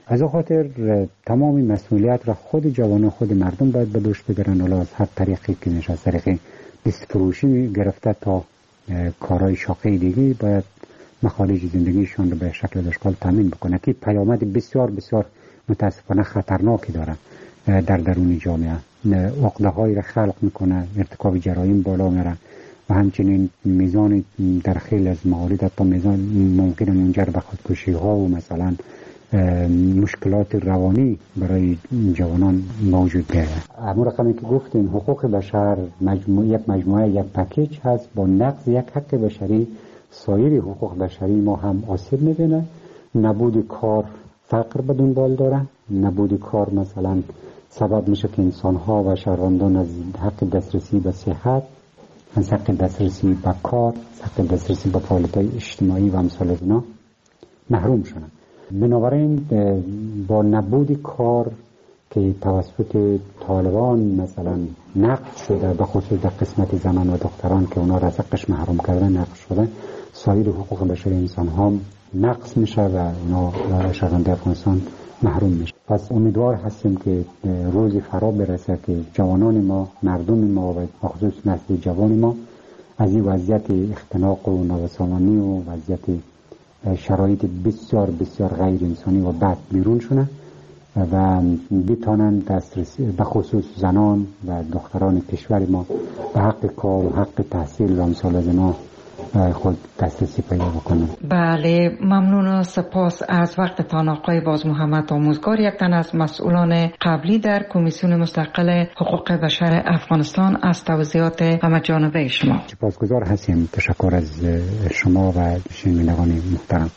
از این خاطر تمام مسئولیت را خود جوانان خود مردم باید به دوش بگیرن، حالا از هر طریقی که میشه، از طریق دست فروشی گرفته تا کارهای شاقه دیگه باید مخارج زندگیشون رو به شکل دشکال تامین بکنه که پیامد بسیار بسیار متاسفانه خطرناکی داره در درون جامعه. عقده های را خلق میکنه، ارتکاب جرایم بالا میره و همچنین میزان در خیلی از موارد تا میزان ممکن منجر به خودکشی ها و مثلا مشکلات روانی برای جوانان موجود گردد. همون رقمی که گفتیم حقوق بشر مجموعه یک مجموعه یک پکیج هست، با نقض یک حق بشری سایر حقوق بشری ما هم آسیب میبینه. نبود کار فقر به دنبال داره، نبود کار مثلا سبب میشه که انسان ها و شهروندان از حق دسترسی به صحت، از حق دسترسی به کار، حق دسترسی به فعالیت های اجتماعی و امثال از اینا محروم شدن. بنابراین با نبود کار که توسط طالبان مثلا نقض شده، به خصوص در قسمت زنان و دختران که اونا رزقش محروم کردن نقض شده، سایر حقوق بشری انسان ها نقض میشه و اونا شهروندان افغانستان محروم میشه. پس امیدوار هستیم که روزی فرا برسه که جوانان ما، مردم ما و خصوص نسل جوان ما از این وضعیت اختناق و نابسامانی و وضعیت شرایط بسیار بسیار غیر انسانی و بد بیرون شونه و بتانن دسترسی به خصوص زنان و دختران کشور ما به حق کار و حق تحصیل و امثال از اینا خود دسترسی پیدا بکنن. بله، ممنون و سپاس از وقتتان آقای باز محمد آموزگار، یک تن از مسئولان قبلی در کمیسیون مستقل حقوق بشر افغانستان، از توضیحات همه جانبه شما. سپاسگزار هستیم. تشکر از شما و شنوندگان محترم.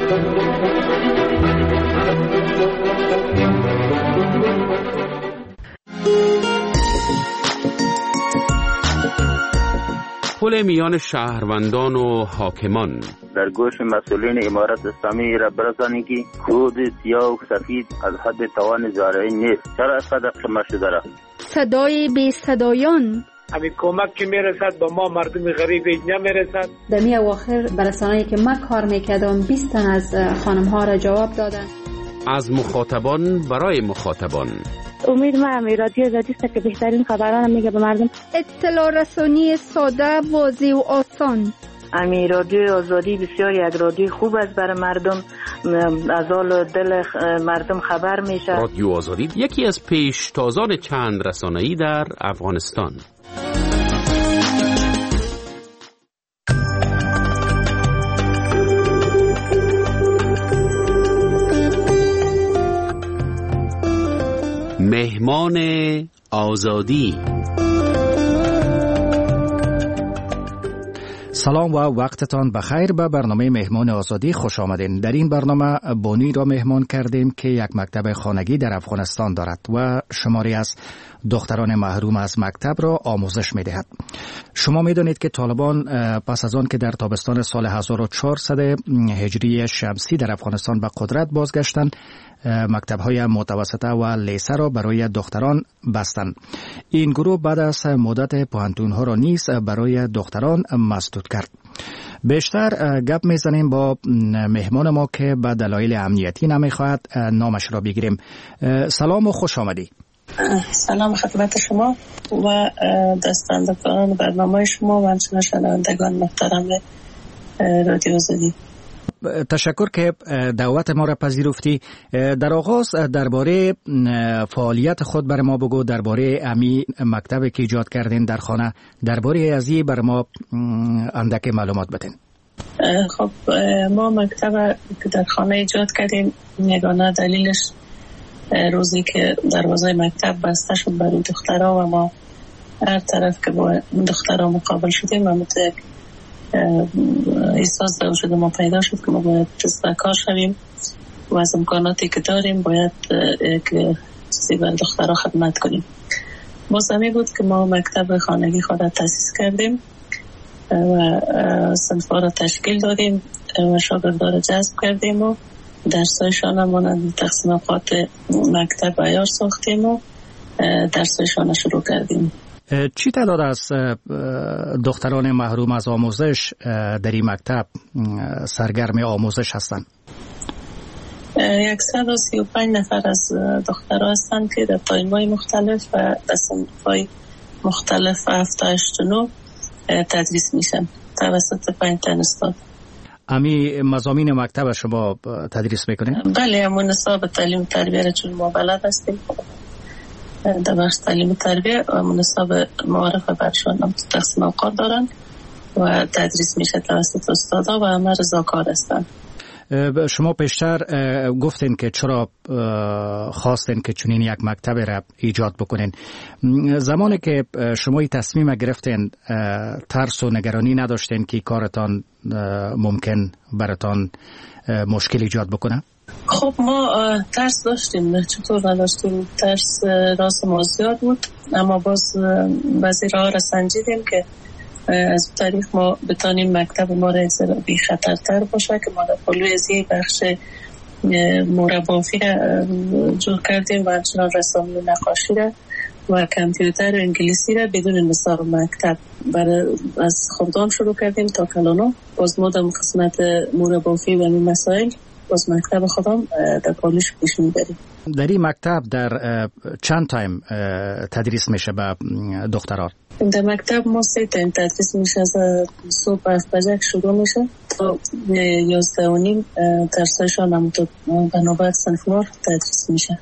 پل میان شهروندان و حاکمان. در گوش مسئولین امارت اسلامی را برسانید که کود سیاه و سفید از حد توان زارعی نیست. چرا اینقدر شما شده را؟ صدای بی صدایان. همین کمک که میرسد با ما مردم غریب نمیرسد. در می اواخر برسانه‌ای که من کار میکردم بیست تن از خانم ها را جواب دادن. از مخاطبان برای مخاطبان. امید ما رادیو آزادی است که بهترین خبران میگه به مردم. اطلاع رسانی ساده، واضح و آسان. امی رادیو آزادی بسیار یک رادیو خوب است برای مردم، از حال دل مردم خبر میشه. رادیو آزادی یکی از پیشتازان چند رسانه‌ای در افغانستان. مهمان آزادی. سلام و وقتتان بخیر. به برنامه مهمان آزادی خوش آمدین. در این برنامه بانی را مهمان کردیم که یک مکتب خانگی در افغانستان دارد و شماری از دختران محروم از مکتب را آموزش می دهد. شما می دانید که طالبان پس از آن که در تابستان سال هزار و چهارصد هجری شمسی در افغانستان به قدرت بازگشتند، مکتب‌های متوسطه و لیسه را برای دختران بستند. این گروه بعد از مدت پوهنتون‌ها را نیز برای دختران مسدود کرد. بیشتر گپ میزنیم با مهمان ما که به دلایل امنیتی نمیخواهد نامش را بگیریم. سلام و خوش آمدی. سلام خدمت شما و دستندگان برنامه شما و همچنین شنوندگان محترم رادیو آزادی. تشکر که دعوت ما را پذیرفتی. در آغاز درباره فعالیت خود بر ما بگو، درباره امی مکتبی که ایجاد کردین در خانه، درباره ازی بر ما اندک معلومات بدین. خب ما مکتب که در خانه ایجاد کردیم، یگانه دلیلش روزی که دروازه مکتب بسته شد برای دخترها و ما هر طرف که با دخترها مقابل شدیم و متوجه احساس دو شده ما پیدا شد که ما باید جذب کار شویم و از امکاناتی که داریم باید که چیزی بر دخترها خدمت کنیم. بازمی بود که ما مکتب خانگی خود را تأسیس کردیم و صنف‌ها را تشکیل دادیم و شاگردان را جذب کردیم و درسایشان مانند تقسیم اوقات مکتب عیار ساختیم و درسایشان شروع کردیم. چی تعداد از دختران محروم از آموزش در این مکتب سرگرم آموزش هستند؟ صد و سی و پنج نفر از دخترها هستند که در تایم‌های مختلف و در صنف‌های مختلف هفت تا هشت و نه تدریس میشن توسط پنج تا استاد. امی مضامین مکتب شما تدریس میکنین؟ بله، همون نصاب تعلیم و تربیه را چون ما بلد هستیم در بخش تعلیم و تربیه همون نصاب معارف برشان هم تقسیم اوقات دارن و تدریس میشه توسط استادا و همه رضاکار هستن. شما پیشتر گفتین که چرا خواستین که چنین یک مکتب را ایجاد بکنین. زمانی که شما این تصمیم گرفتین ترس و نگرانی نداشتین که کارتان ممکن براتان مشکل ایجاد بکنه؟ خب ما ترس داشتیم، چطور نداشتیم؟ ترس راست ما زیاد بود، اما باز بعضی راه را سنجیدیم که از طریق ما بتانیم مکتب ما را بی خطرتر باشه که ما در پلوی از یک بخش مربافی را جور کردیم و همچنان رسامی و نقاشی را و کامپیوتر و انگلیسی را بدون نصاب مکتب برای از خردان شروع کردیم تا کلانو. باز ما در قسمت مربافی و این مسائل باز مکتب خودم در پالیش پیش میبریم. در این مکتب در چند تایم تدریس میشه به دختران؟ در مکتب ما سه تایم تدریس میشه، از صبح هفت بجه شروع میشه تا یازده و نیم درسایشان هم تا بنابرای صنفوار تدریس میشه.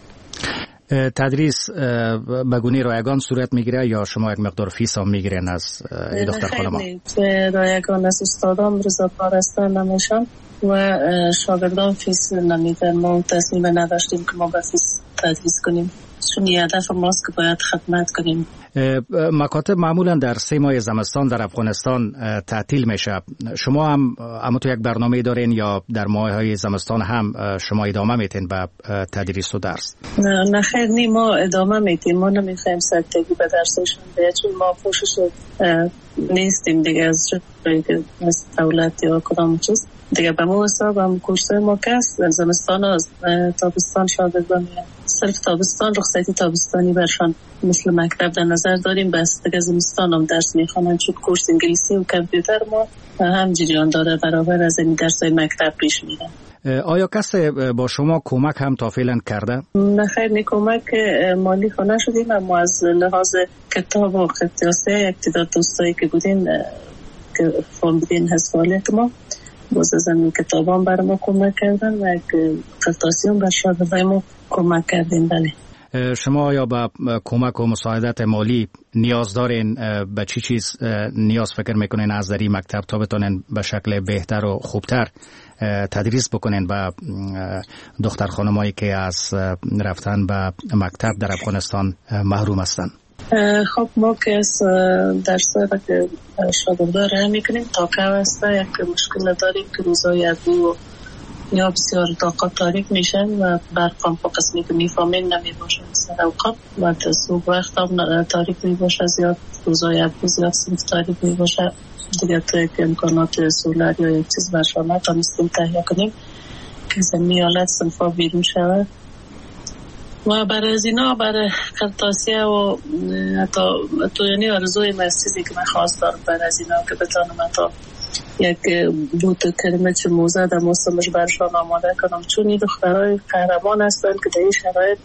تدریس بگونه رایگان صورت میگیره یا شما یک مقدار فیس هم میگیرین از دختر خانما؟ رایگان از استادان رضاکار هستن نمیشن و شاگردان فیس نمیدن. ما تصمیم نداشتیم که ما به فیس تدریس کنیم چون یه هدف ماست که باید خدمت کنیم. مکاتب معمولا در سه ماه زمستان در افغانستان تعطیل میشه. شما هم اما تو یک برنامه دارین یا در ماه های زمستان هم شما ادامه میتین به تدریس و درس؟ نه خیر نی، ما ادامه میتیم. ما نمیخوایم سرتگی به درسشون بیاد چون ما پوشش نیستیم دیگه از جایی که از دولت یا کدام چیز دیگه. به ما حساب هم کورسای ما کس زمستان و تابستان شاگردان میان. صرف تابستان رخصتی تابستانی برشان مثل مکتب در نظر داریم، بس دیگه زمستان هم درس میخوانن چون کورس انگلیسی و کامپیوتر ما هم جریان داره برابر از این درسای مکتب پیش میره. آیا کسی با شما کمک هم تا فعلا کرده؟ نه خیر نی، کمک مالی خو نشدیم، اما از لحاظ کتاب و قطعه یک تعداد دوستایی که بودین که فهمیدین از فعالیت ما باز از این کتاب هم برای ما کمک کردن و یک قطعاتی هم بر شاگردای ما کمک کردین. بله. شما یا به کمک و مساعدت مالی نیاز دارین؟ به چی چیز نیاز فکر میکنین از در این مکتب تا بتونین به شکل بهتر و خوبتر تدریس بکنین به دختر خانمایی که از رفتن به مکتب در افغانستان محروم هستن؟ خب ما که از درسایی که شاگردان راه میکنیم تا که هسته یک مشکل داریم که روزای ادبی و یا بسیار طاقت تاریک میشن و برق هم په قسمی که میفهمین نمیباشن سر اوقات و صبح وقت هم تاریک میباشه، زیاد روزای ادبی زیاد صنف تاریک میباشه دیگه. تو که امکانات سولاری یا یک چیز برشان نتانستیم تهیه کنیم که زمینی حالت صنف ها بیرون شود و برای از اینا برای قرطاسیه و حتی تو یعنی آرزوی مسیزی که من خواست دارم برای از اینا که بتانم حتی یک بود کلمه چه موزه در موسمش برشان آماده کنم چون این دخترهای قهرمان هستن که در این شرایط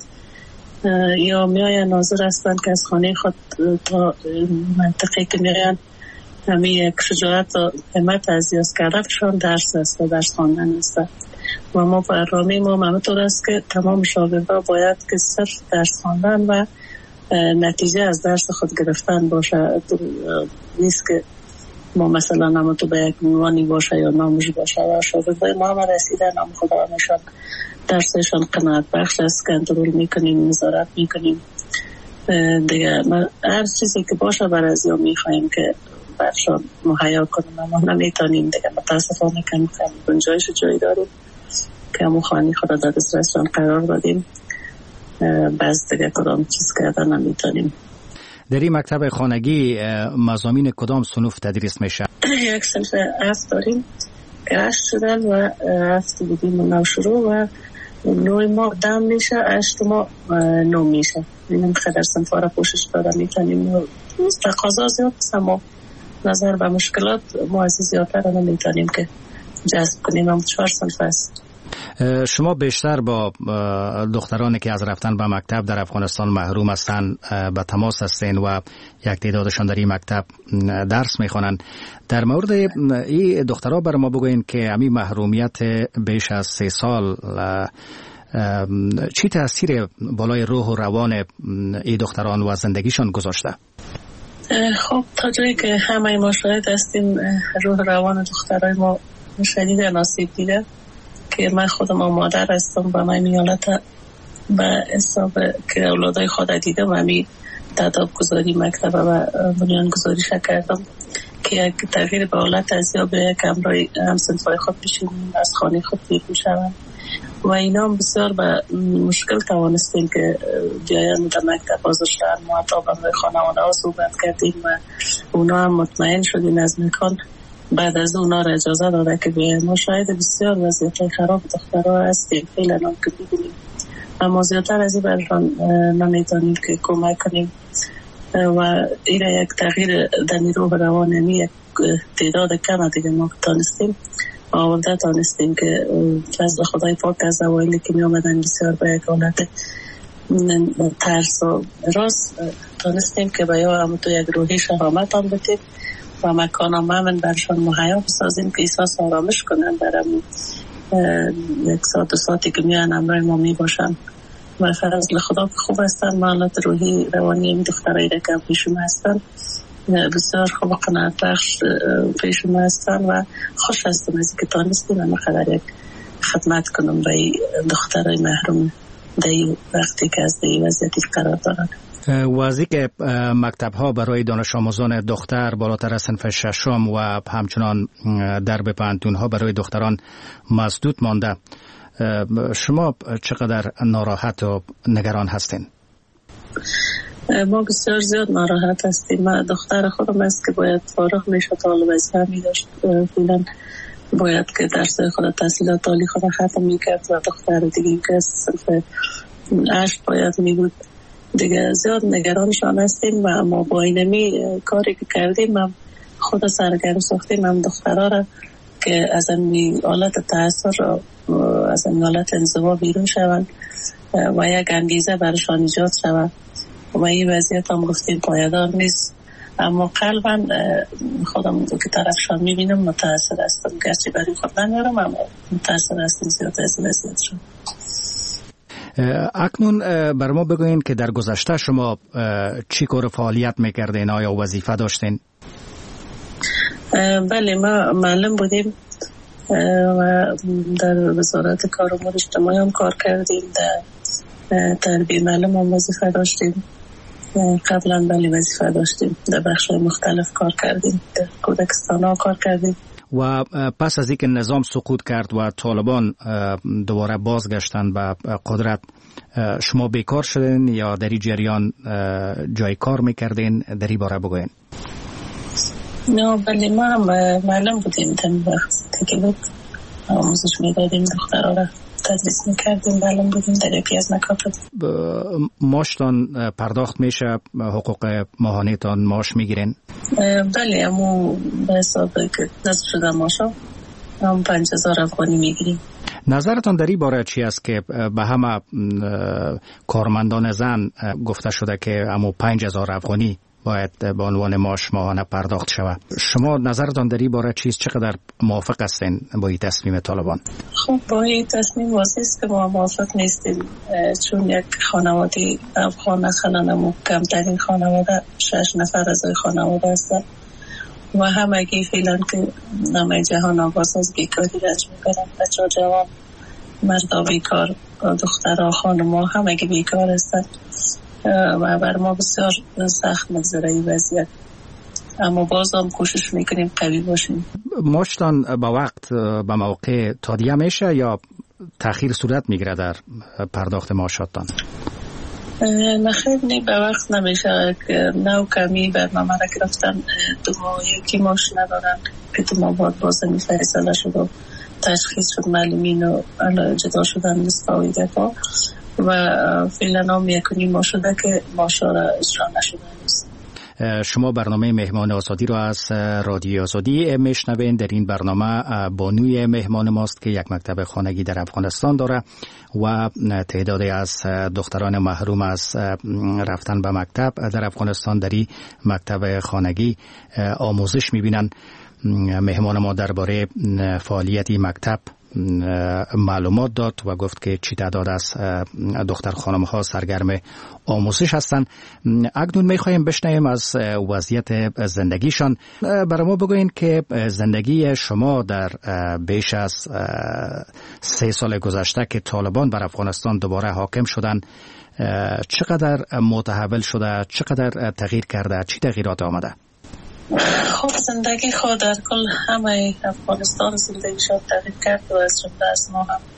یا میاین ناظر هستن که از خانه خود تا منطقه که میاین همه یک شجاعت و همت از یاز کردنشان درس است و درس خواندن است و ما برنامه ما همینطور است که تمام شاگردان باید که صرف درس خواندن و نتیجه از درس خود گرفتن باشه. نیست که ما مثلا نام تو به یک عنوانی باشه یا نامش باشه و شاگردای ما هم رسیدن نام خدا نشان درسشان قناعت بخش است، کنترل میکنیم، نظارت میکنیم دیگه. هر چیزی که باشه برای از یا میخواییم که برشان مهیا کنیم اما نمیتونیم دیگه. متاسفانه کم کم گنجایش جایی داریم که همون خانی خدا در دسترسشان قرار دادیم، بس دیگه کدام چیز کردن نمیتونیم. در این مکتب خانگی مضامین کدام صنوف تدریس میشه؟ یک صنف هفت داریم که هشت شدن و هفت بودیم نو شروع و نوی ما دم میشه، هشت ما نو میشه. این خدر صنف را پوشش دادن میتونیم. تقاضا زیاد است اما نظر به مشکلات ما از زیادتر نمیتونیم که جذب کنیم. هم چهار صنف است. شما بیشتر با دخترانی که از رفتن به مکتب در افغانستان محروم هستند به تماس هستین و یک تعدادشان در این مکتب درس میخوانند. در مورد این دخترها بر ما بگوین که همین محرومیت بیش از سه سال چی تاثیر بالای روح و روان این دختران و زندگیشان گذاشته؟ خب تا جایی که همه ما شاهد هستیم روح روان دخترای ما شدید آسیب دیده که من خودم مادر هستم و من میالت به حساب که اولادای خود دیدم و می تداب گذاری مکتب و بنیان گذاری کردم که یک تغییر به حالت از یا به یک امرای همسنفای خود بشینیم از خانه خود بیر میشوند و اینا هم بسیار به مشکل توانستیم که بیاین در مکتب حاضر شدن. ما حتی به خانواده ها صحبت کردیم و اونا هم مطمئن شدیم از مکان بعد از اونا را اجازه داده که بیاین. ما شاید بسیار وضعیت خراب دخترها هستیم فعلا هم که ببینیم اما زیادتر از این برشان نمیتونیم که کمک کنیم و این یک تغییر در نیروی روانی یک تعداد کم دیگه ما تانستیم آورده تانستیم که فضل خدای پاک از اوایلی که می آمدن بسیار به یک حالت ترس و راست تانستیم که به یا هم تو یک روحی شهامت هم بتیم و مکان هم همین برشان مهیا بسازیم که احساس آرامش کنن برم یک ساعت دو ساعتی که میان امرای ما می باشن و فضل خدا که خوب هستن معلومات روحی روانی این دخترایی را که پیشون هستن بسیار خوب قناعت بخش پیشون هستن و خوش هستم از اینکه تانستیم و مقدر یک خدمت کنم به دخترای محروم در وقتی که از در وضعیتی قرار دارن. واضحی که مکتب ها برای دانش آموزان دختر بالاتر از صنف ششم و همچنان درب پانتون ها برای دختران مسدود مانده. شما چقدر ناراحت و نگران هستین؟ ما بسیار زیاد ناراحت هستیم. من دختر خودم است که باید فارغ میشه طالب وظیفه می داشت فعلا باید که درس خود تحصیلات عالی خود ختم میکرد و دختر دیگه که صرف عشق باید می بود دیگه. زیاد نگرانشان هستیم و ما با اینمی کاری که کردیم هم خود سرگرم ساختیم هم دخترها را که از این حالت تأثیر از این حالت انزوا بیرون شوند و یک انگیزه برشان ایجاد شود و این وضعیت هم گفتیم پایدار نیست اما قلبا خودم که طرفشان میبینم متأثر هستم گرچه برای خود نمیارم اما متأثر هستم زیاد از این وضعیت شد. اکنون بر ما بگوین که در گذشته شما چی کار فعالیت میکردین؟ آیا وظیفه داشتین؟ بله ما معلم بودیم و در وزارت کار امور اجتماعی هم کار کردیم در تربیه معلم هم وظیفه داشتیم قبلا بله وظیفه داشتیم در بخش‌های مختلف کار کردیم در کودکستان ها کار کردیم و پس از اینکه نظام سقوط کرد و طالبان دوباره بازگشتن به قدرت شما بیکار شدین یا در این جریان جای کار میکردین؟ در این باره بگوین. نه بله ما هم معلم بودیم تن وقت که بود آموزش میدادیم دخترها را تدریس میکردیم معلم بودیم در یکی از مکاتب. ماشتان پرداخت میشه؟ حقوق ماهانه تان ماش میگیرین؟ بله امو به حساب که نصف شده ماشا هم پنج هزار افغانی میگیریم. نظرتان در این باره چی است که به همه کارمندان زن گفته شده که امو پنج هزار افغانی باید به عنوان معاش ماهانه پرداخت شود؟ شما نظرتان در این باره چیست؟ چقدر موافق هستین با این تصمیم طالبان؟ خب با این تصمیم واضح است که ما موافق نیستیم چون یک خانواده افغان خانم کمترین خانواده شش نفر از خانواده هستند و همگی فعلا که نام جهان آغاز از بیکاری رنج میکنن. بچه ها جوان مردا بیکار دخترها خانم‌ها همگی بیکار هستند و بر ما بسیار سخت مگذره این وضعیت اما باز هم کوشش میکنیم قوی باشیم. ماشتان با وقت به موقع تادیه میشه یا تأخیر صورت میگیره در پرداخت معاشاتان؟ نخیر نی به وقت نمیشه که نو کمی برنامه را گرفتن دو ماه یکی ماش ندارن که دو ماه بعد باز فیصله شد و تشخیص شد معلمین و جدا شدن نسخه دفاع و فعلا هم یکنی ما شده که ماشا را اجرا نشده نیست. شما برنامه مهمان آزادی را از رادیو آزادی میشنوین. در این برنامه بانوی مهمان ماست که یک مکتب خانگی در افغانستان داره و تعدادی از دختران محروم از رفتن به مکتب در افغانستان در این مکتب خانگی آموزش میبینن. مهمان ما درباره فعالیت مکتب معلومات داد و گفت که چی تعداد از دختر خانم ها سرگرم آموزش هستند. اکنون میخوایم بشنویم از وضعیت زندگیشان. برای ما بگوین که زندگی شما در بیش از سه سال گذشته که طالبان بر افغانستان دوباره حاکم شدن چقدر متحول شده، چقدر تغییر کرده، چی تغییرات آمده؟ خب زندگی خود در کل همه افغانستان زندگی شد تغییر کرد و از جمله از ما هم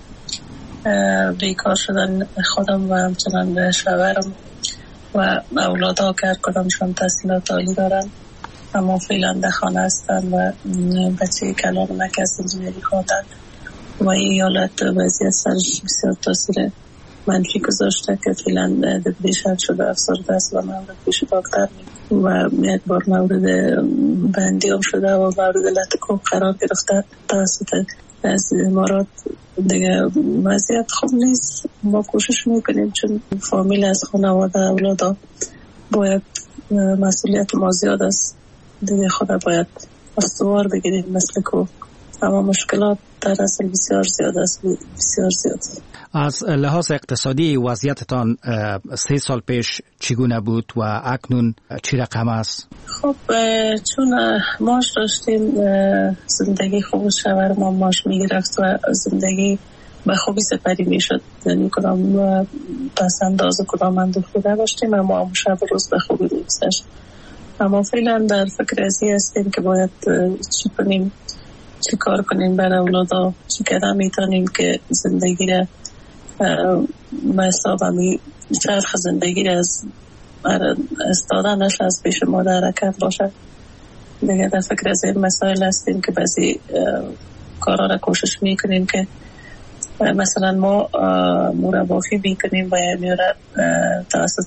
بیکار شدن خودم و همچنان شوهرم و اولادها که هر کدامشان تحصیلات عالی دارن اما فعلا در خانه هستن و بچه کلانمک از انجینری خوندن و این ایالت وضعیت سرش بسیار تاثیر منفی گذاشته که فعلا دپریشن شده، افسرده است و مورد پیش دکتر و یک بار مورد بندی هم شده و مورد لطکوب قرار گرفته توسط از امارات. دیگه وضعیت خوب نیست. ما کوشش میکنیم چون فامیل از خانواده اولادا باید مسئولیت ما زیاد است دیگه، خدا باید استوار بگیریم مثل کو، اما مشکلات در اصل بسیار زیاد است، بسیار زیاد. از لحاظ اقتصادی وضعیتتان سه سال پیش چگونه بود و اکنون چی رقم است؟ خب چون ماش داشتیم زندگی خوب شوهر ما ماش میگرفت و زندگی به خوبی سپری میشد، یعنی کدام پس انداز کدام اندوخته داشتیم اما هم شب روز به خوبی میگذشت. اما فعلا در فکر ازی هستیم که باید چی کنیم، چی کار کنیم برای اولادا، چی کردن میتونیم که زندگی را به حساب همی چرخ زندگی را از استادنش از پیش ما در حرکت باشد. دیگه در فکر از این مسائل هستیم که بعضی کارا را کوشش میکنیم که مثلا ما مربافی میکنیم و میاره توسط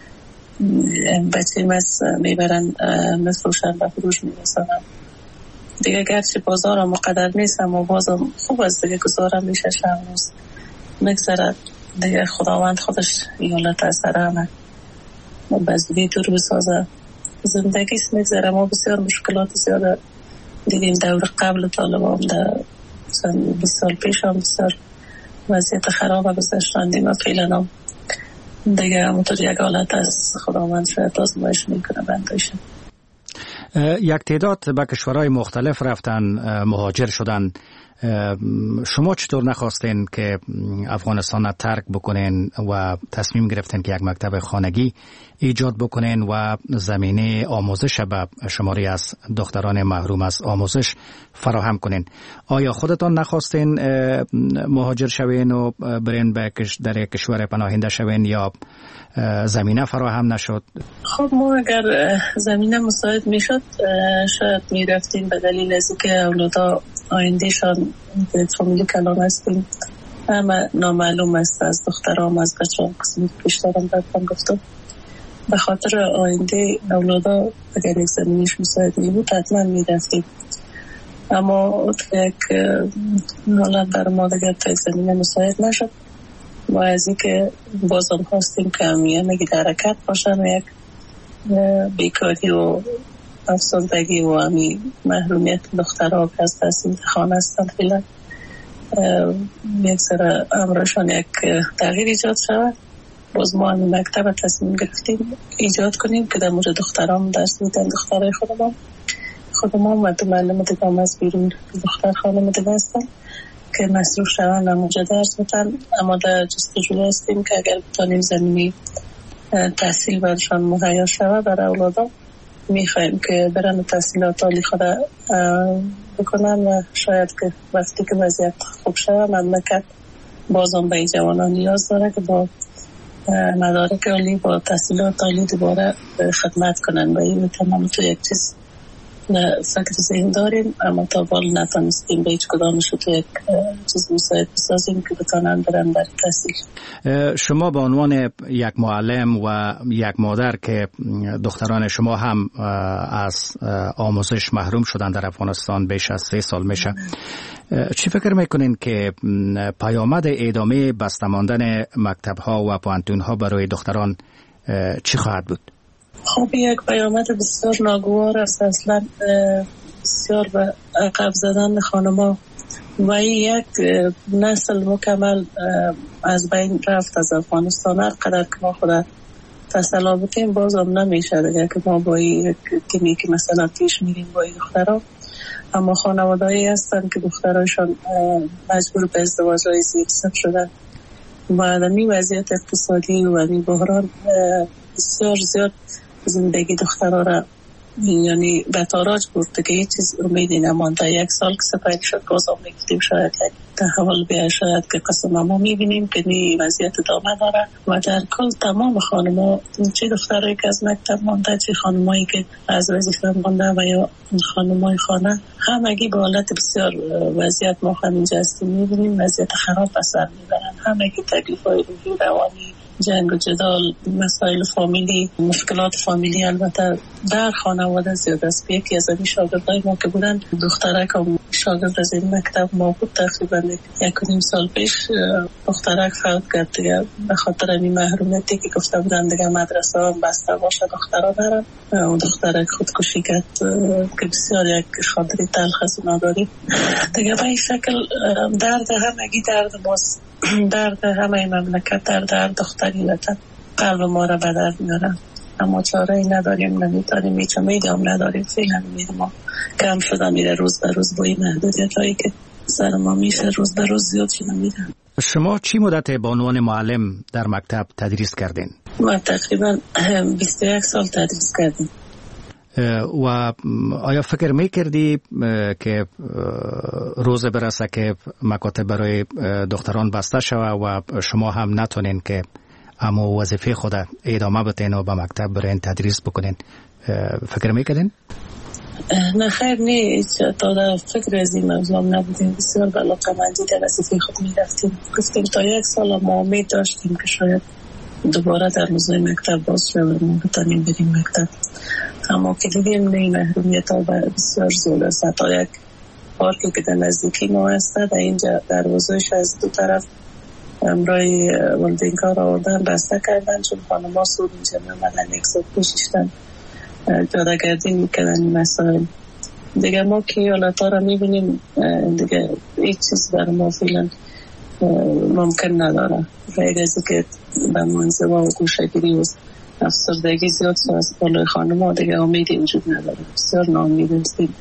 بچه مز میبرن مفروشن و فروش میرسانن. دیگه گرچه بازار هم مقدر نیست اما بازم خوب است دیگه گذارم میشه شب روز مگذرد دیگه. خداوند خودش ایالت از سر همه بزدی دور بسازه زندگیست مگذره. ما بسیار مشکلات زیاده دیدیم دور قبل طالبان در بیست سال پیش هم بسیار وضعیت خراب گذاشتندیم و فعلا هم دیگه همونطور یک حالت از خداوند شاید آزمایش میکنه بندایشن. یک تعداد به کشورهای مختلف رفتن، مهاجر شدن. شما چطور نخواستین که افغانستان را ترک بکنین و تصمیم گرفتین که یک مکتب خانگی ایجاد بکنین و زمینه آموزش به شماری از دختران محروم از آموزش فراهم کنین؟ آیا خودتان نخواستین مهاجر شوین و برین به در کشور پناهنده شوین یا زمینه فراهم نشد؟ خب ما اگر زمینه مساعد میشد شاید میرفتیم به دلیل از که اولادا آیندهشان به فامیلی کلان هستیم اما نامعلوم است از دخترام از بچه هم قسمی پیش دارم برکن گفتم به خاطر آینده اولادا اگر یک زمینش مساعد می بود حتما می رفتیم اما یک حالت بر ما دیگر تا یک زمینه مساعد نشد و از این که بازم خواستیم که همیه نگی در حرکت باشن و یک بیکاری و افسردگی و همی محرومیت دخترها که از تحصیل خانه هستن فیلن یک سر امرشان یک تغییر ایجاد شود. باز ما همی مکتب تصمیم گرفتیم ایجاد کنیم که در مورد دختران درس میدن دخترهای خودمان خودمان و دو معلم دیگه از بیرون دختر خانم دیگه هستن که مصروف شوند و موجه درس میتن اما در جستجو هستیم که اگر بتانیم زمینی تحصیل برشان مهیا شود برای اولادا میخوایم که برن تحصیلات عالی خود بکنن و شاید که وقتی که وضعیت خوب شود مملکت بازم به این جوانان نیاز داره که با مدارک عالی با تحصیلات عالی دوباره خدمت کنن و این میتونم تو یک چیز فکر ذهن داریم، اما تا بال نتانستیم به هیچ کدامش تو یک چیز مساعد بسازیم که بتانن برن در تحصیل. شما به عنوان یک معلم و یک مادر که دختران شما هم از آموزش محروم شدن در افغانستان بیش از سه سال میشه، چی فکر میکنین که پیامد ادامه بسته ماندن مکتب‌ها و پوهنتون‌ها برای دختران چی خواهد بود؟ خب یک پیامد بسیار ناگوار است، اصلا بسیار به عقب زدن خانم‌ها و یک نسل مکمل از بین رفت از افغانستان. هر قدر که ما خود تسلا بکنیم باز هم نمیشه دیگه که ما با یک تیمی که مثلا پیش میریم با این دخترها، اما خانواده‌ای هستن که دخترایشان مجبور به ازدواج‌های زیرسقف شدن و آدمی وضعیت اقتصادی و این بحران بسیار زیاد زندگی دخترها را یعنی به تاراج برده که هیچ چیز امیدی نمانده. یک سال که سپری شد باز هم میگفتیم شاید یک تحول بیاید، شاید که قسم ما میبینیم که نی وضعیت ادامه داره و در کل تمام خانم‌ها، چه دخترایی که از مکتب مانده چه خانمایی که از وظیفه مانده و یا خانمای خانه، همگی به حالت بسیار وضعیت ما همینجا هستیم میبینیم وضعیت خراب به سر میبرن. همگی تکلیف‌های روحی روانی، جنگ و جدال، مسائل فامیلی، مشکلات فامیلی البته در خانواده زیاد است. یکی از این شاگردای ما که بودن دخترک هم شاگرد از این مکتب ما بود، تقریبا یک و نیم سال پیش دخترک فوت کرد دیگه به خاطر این محرومیتی که گفته بودن دیگه مدرسه هم بسته باشه دخترها برن و دخترک خودکشی کرد که بسیار یک خاطری تلخ از اونا داریم دیگه. به این شکل درد همگی درد ماست، درد همه مملکت، درد هر دختری لطن قلب ما را به درد میارن، اما چاره ای نداریم، نمیتونیم، هیچ امیدی هم نداریم. فعلا امید ما کم شده میره روز به روز با این محدودیت هایی که سر ما میشه روز به روز زیاد شده میره. شما چی مدت به عنوان معلم در مکتب تدریس کردین؟ ما تقریبا بیست و یک سال تدریس کردیم. و آیا فکر میکردی که روز برسه که مکاتب برای دختران بسته شوه و شما هم نتونین که اما وظیفه خود ادامه بدین و به مکتب برین تدریس بکنین، فکر میکردین؟ نه خیر، نه تا در فکر از این موضوع نبودیم. بسیار به علاقه مندی در وظیفه خود میرفتیم. گفتیم تا یک سال ما امید داشتیم که شاید دوباره در روزهای مکتب باز شویم بتانیم بریم مکتب، اما که دیدیم نه، محرومیت ها بسیار زیاد است. تا یک پارکی که در نزدیکی ما هست در اینجا دروازه‌اش از دو طرف امرای والدین کار آوردن بسته کردن، چون خانم ها سود اینجا میامدن یک سال پوشیشتن جاده گردی میکردن این مسائل دیگه. ما که حالت ها را میبینیم دیگه هیچ چیز برای ما فعلا ممکن نداره غیر از که به منزوا و گوشگیری و افسردگی زیاد از بالای خانم ها دیگه امیدی وجود نداره. بسیار ناامید هستیم.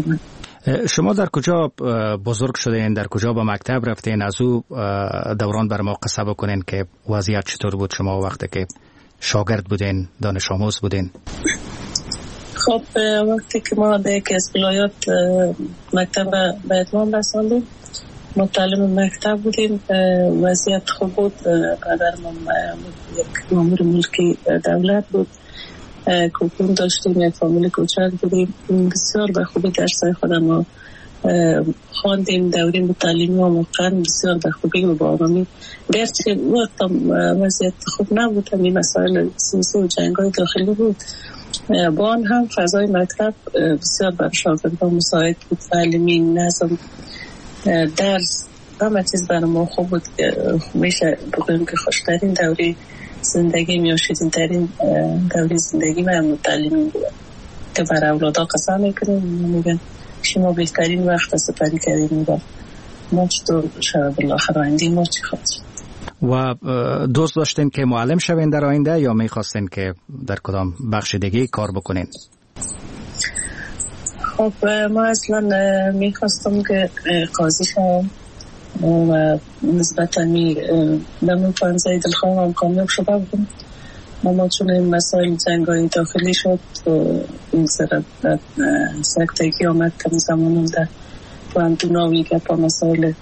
شما در کجا بزرگ شدین؟ در کجا به مکتب رفتین؟ از او دوران بر ما قصه بکنین که وضعیت چطور بود شما وقتی که شاگرد بودین، دانش آموز بودین؟ خب وقتی که ما در یکی از ولایات مکتب به اتمام رساندیم، متعلم مکتب بودیم، وضعیت خوب بود. پدر یک مامور ملکی دولت بود، کوپون داشتیم، یک فامیل کوچک بودیم، بسیار به خوبی درسای خودم ما خواندیم. دوریم به تعلیمی و موقعا بسیار به خوبی و با آرامی، گرچه وقت وضعیت خوب نبود، همین مسائل سیاسی و جنگ‌های داخلی بود، با آن هم فضای مکتب بسیار بر شاگردان مساعد بود. تعلیمی، نظم، درس، همه چیز برای ما خوب بود. میشه بگویم که خوشترین دوری زندگی یا شیرین‌ترین دوری زندگی من تعلیمی بود که برای اولادا قسم میکنیم، میگن شما بهترین وقت سپری کردیم و ما چطور شاید بالاخره آینده ما چی خواهد. و دوست داشتین که معلم شوین در آینده یا میخواستین که در کدام بخش دیگه کار بکنین؟ خب ما اصلا میخواستم که قاضی شوم و نسبتا می دمون پانزه دلخواهم هم کامیاب شده بودم، اما چون این مسائل جنگای داخلی شد و این سر سکتگی آمد که زمانم در پاندونا ویگه پا مسائل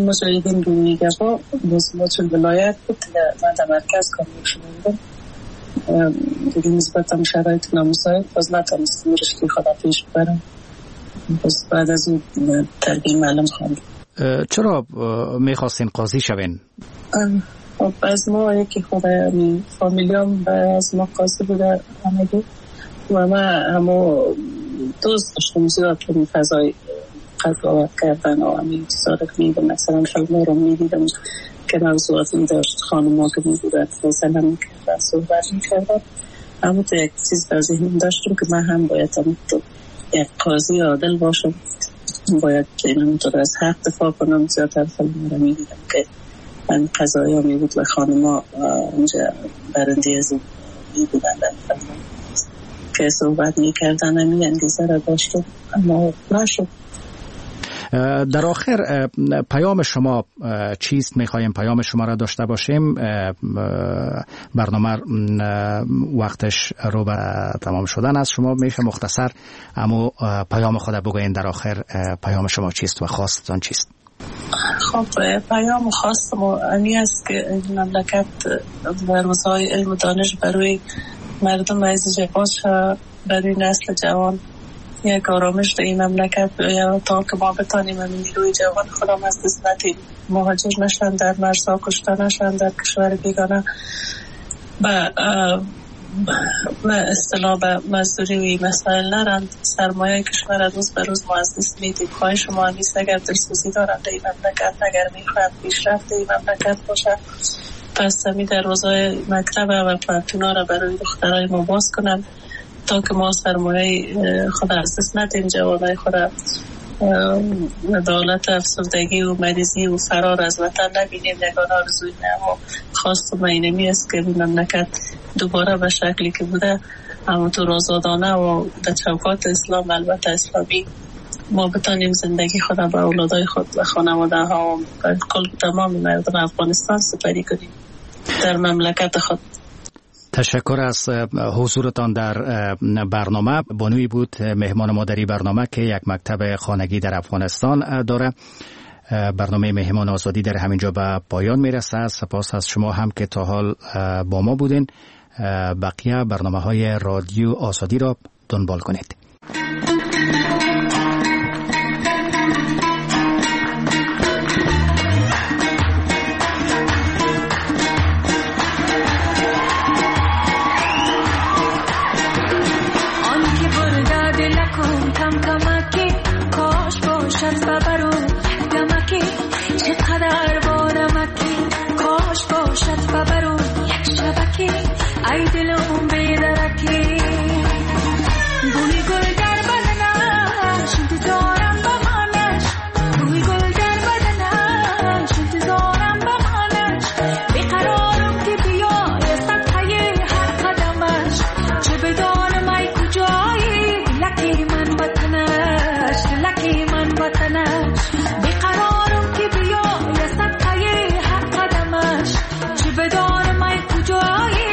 مجاهدین رو ویگه پا ما چون ولایت بود من در مرکز کامیاب شده بودم دیگه نسبتا شرایط نامساعد باز نتونستم رشته خود پیش ببرم. باز بعد از اون تربیه معلم خواندم. چرا میخواستین قاضی شوین؟ خب از ما یکی خود فامیلیام از ما قاضی بوده همگی و ما همو دوست داشتم زیاد تو این فضای قضاوت کردن و همین چیزا رو میدم. مثلا فیلم رو میدیدم که موضوعاتی داشت خانم ها که میبودن مثلا میکردن صحبت میکردن. همون تو یک چیز در ذهنم داشتم که من هم باید هم تو یک قاضی عادل باشم، باید اینطور از حق دفاع کنم. زیادتر فیلم رو میدیدم که من قضایی ها میبود و خانم ها اونجا برنده از میبودن در فیلم که صحبت میکردن. همین انگیزه را داشتم اما نشد. در آخر پیام شما چیست؟ میخوایم پیام شما را داشته باشیم. برنامه وقتش رو به تمام شدن است. شما میشه مختصر اما پیام خود بگوین در آخر پیام شما چیست و خواستتان چیست؟ خب پیام خواستم امی است که این مملکت در روزهای علم و دانش برای مردم عزیز باز برای نسل جوان یک آرامش در این مملکت یا تا که ما بتانیم همین نیروی جوان خودم از دست ندیم، مهاجر نشن، در مرزها کشته نشن، در کشور بیگانه و به اصطلاح به مزدوری و مسائل نرند. سرمایه کشور روز به روز ما از دست میدیم. خواهش ما همیست اگر دلسوزی دارند در این مملکت، اگر میخواهند پیشرفت در این مملکت باشه، پس همی در روزهای مکتب و پانتونا را برای دخترای ما باز کنند تا که ما سرمایه خود از دست ندیم، جوانای خود دولت افسردگی و مریضی و فرار از وطن نبینیم. نگاه آرزوی نه و خواست و اینمی است که این مملکت دوباره به شکلی که بوده همونطور آزادانه و در چوکات اسلام البته اسلامی ما بتانیم زندگی خود به اولادای خود و خانواده ها و کل تمام مردم افغانستان سپری کنیم در مملکت خود. تشکر از حضورتان در برنامه. بانوی بود مهمان ما در این برنامه که یک مکتب خانگی در افغانستان داره. برنامه مهمان آزادی در همینجا به پایان میرسه. سپاس از شما هم که تا حال با ما بودین. بقیه برنامه های رادیو آزادی را دنبال کنید. ای دلم بی‌درکی بوی گل در بدنش انتظارم بمانش، بوی گل در بدنش انتظارم بمانش، بیقرارم که بیای سطحی هر قدمش، چه بدانم ای کجایی لکی من وطنش، لکی من وطنش، بیقرارم که بیای سطحی هر قدمش، چه بدانم ای کجایی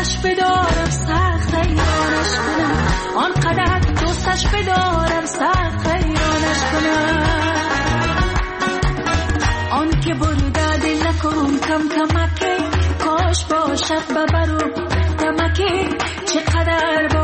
دوستش بدارم سخت حیرانش کنم، آنقدر دوستش بدارم سخت حیرانش کنم. آن که برده دل نکن کم کمکی، کاش باشد ببرو دمکی، چقدر با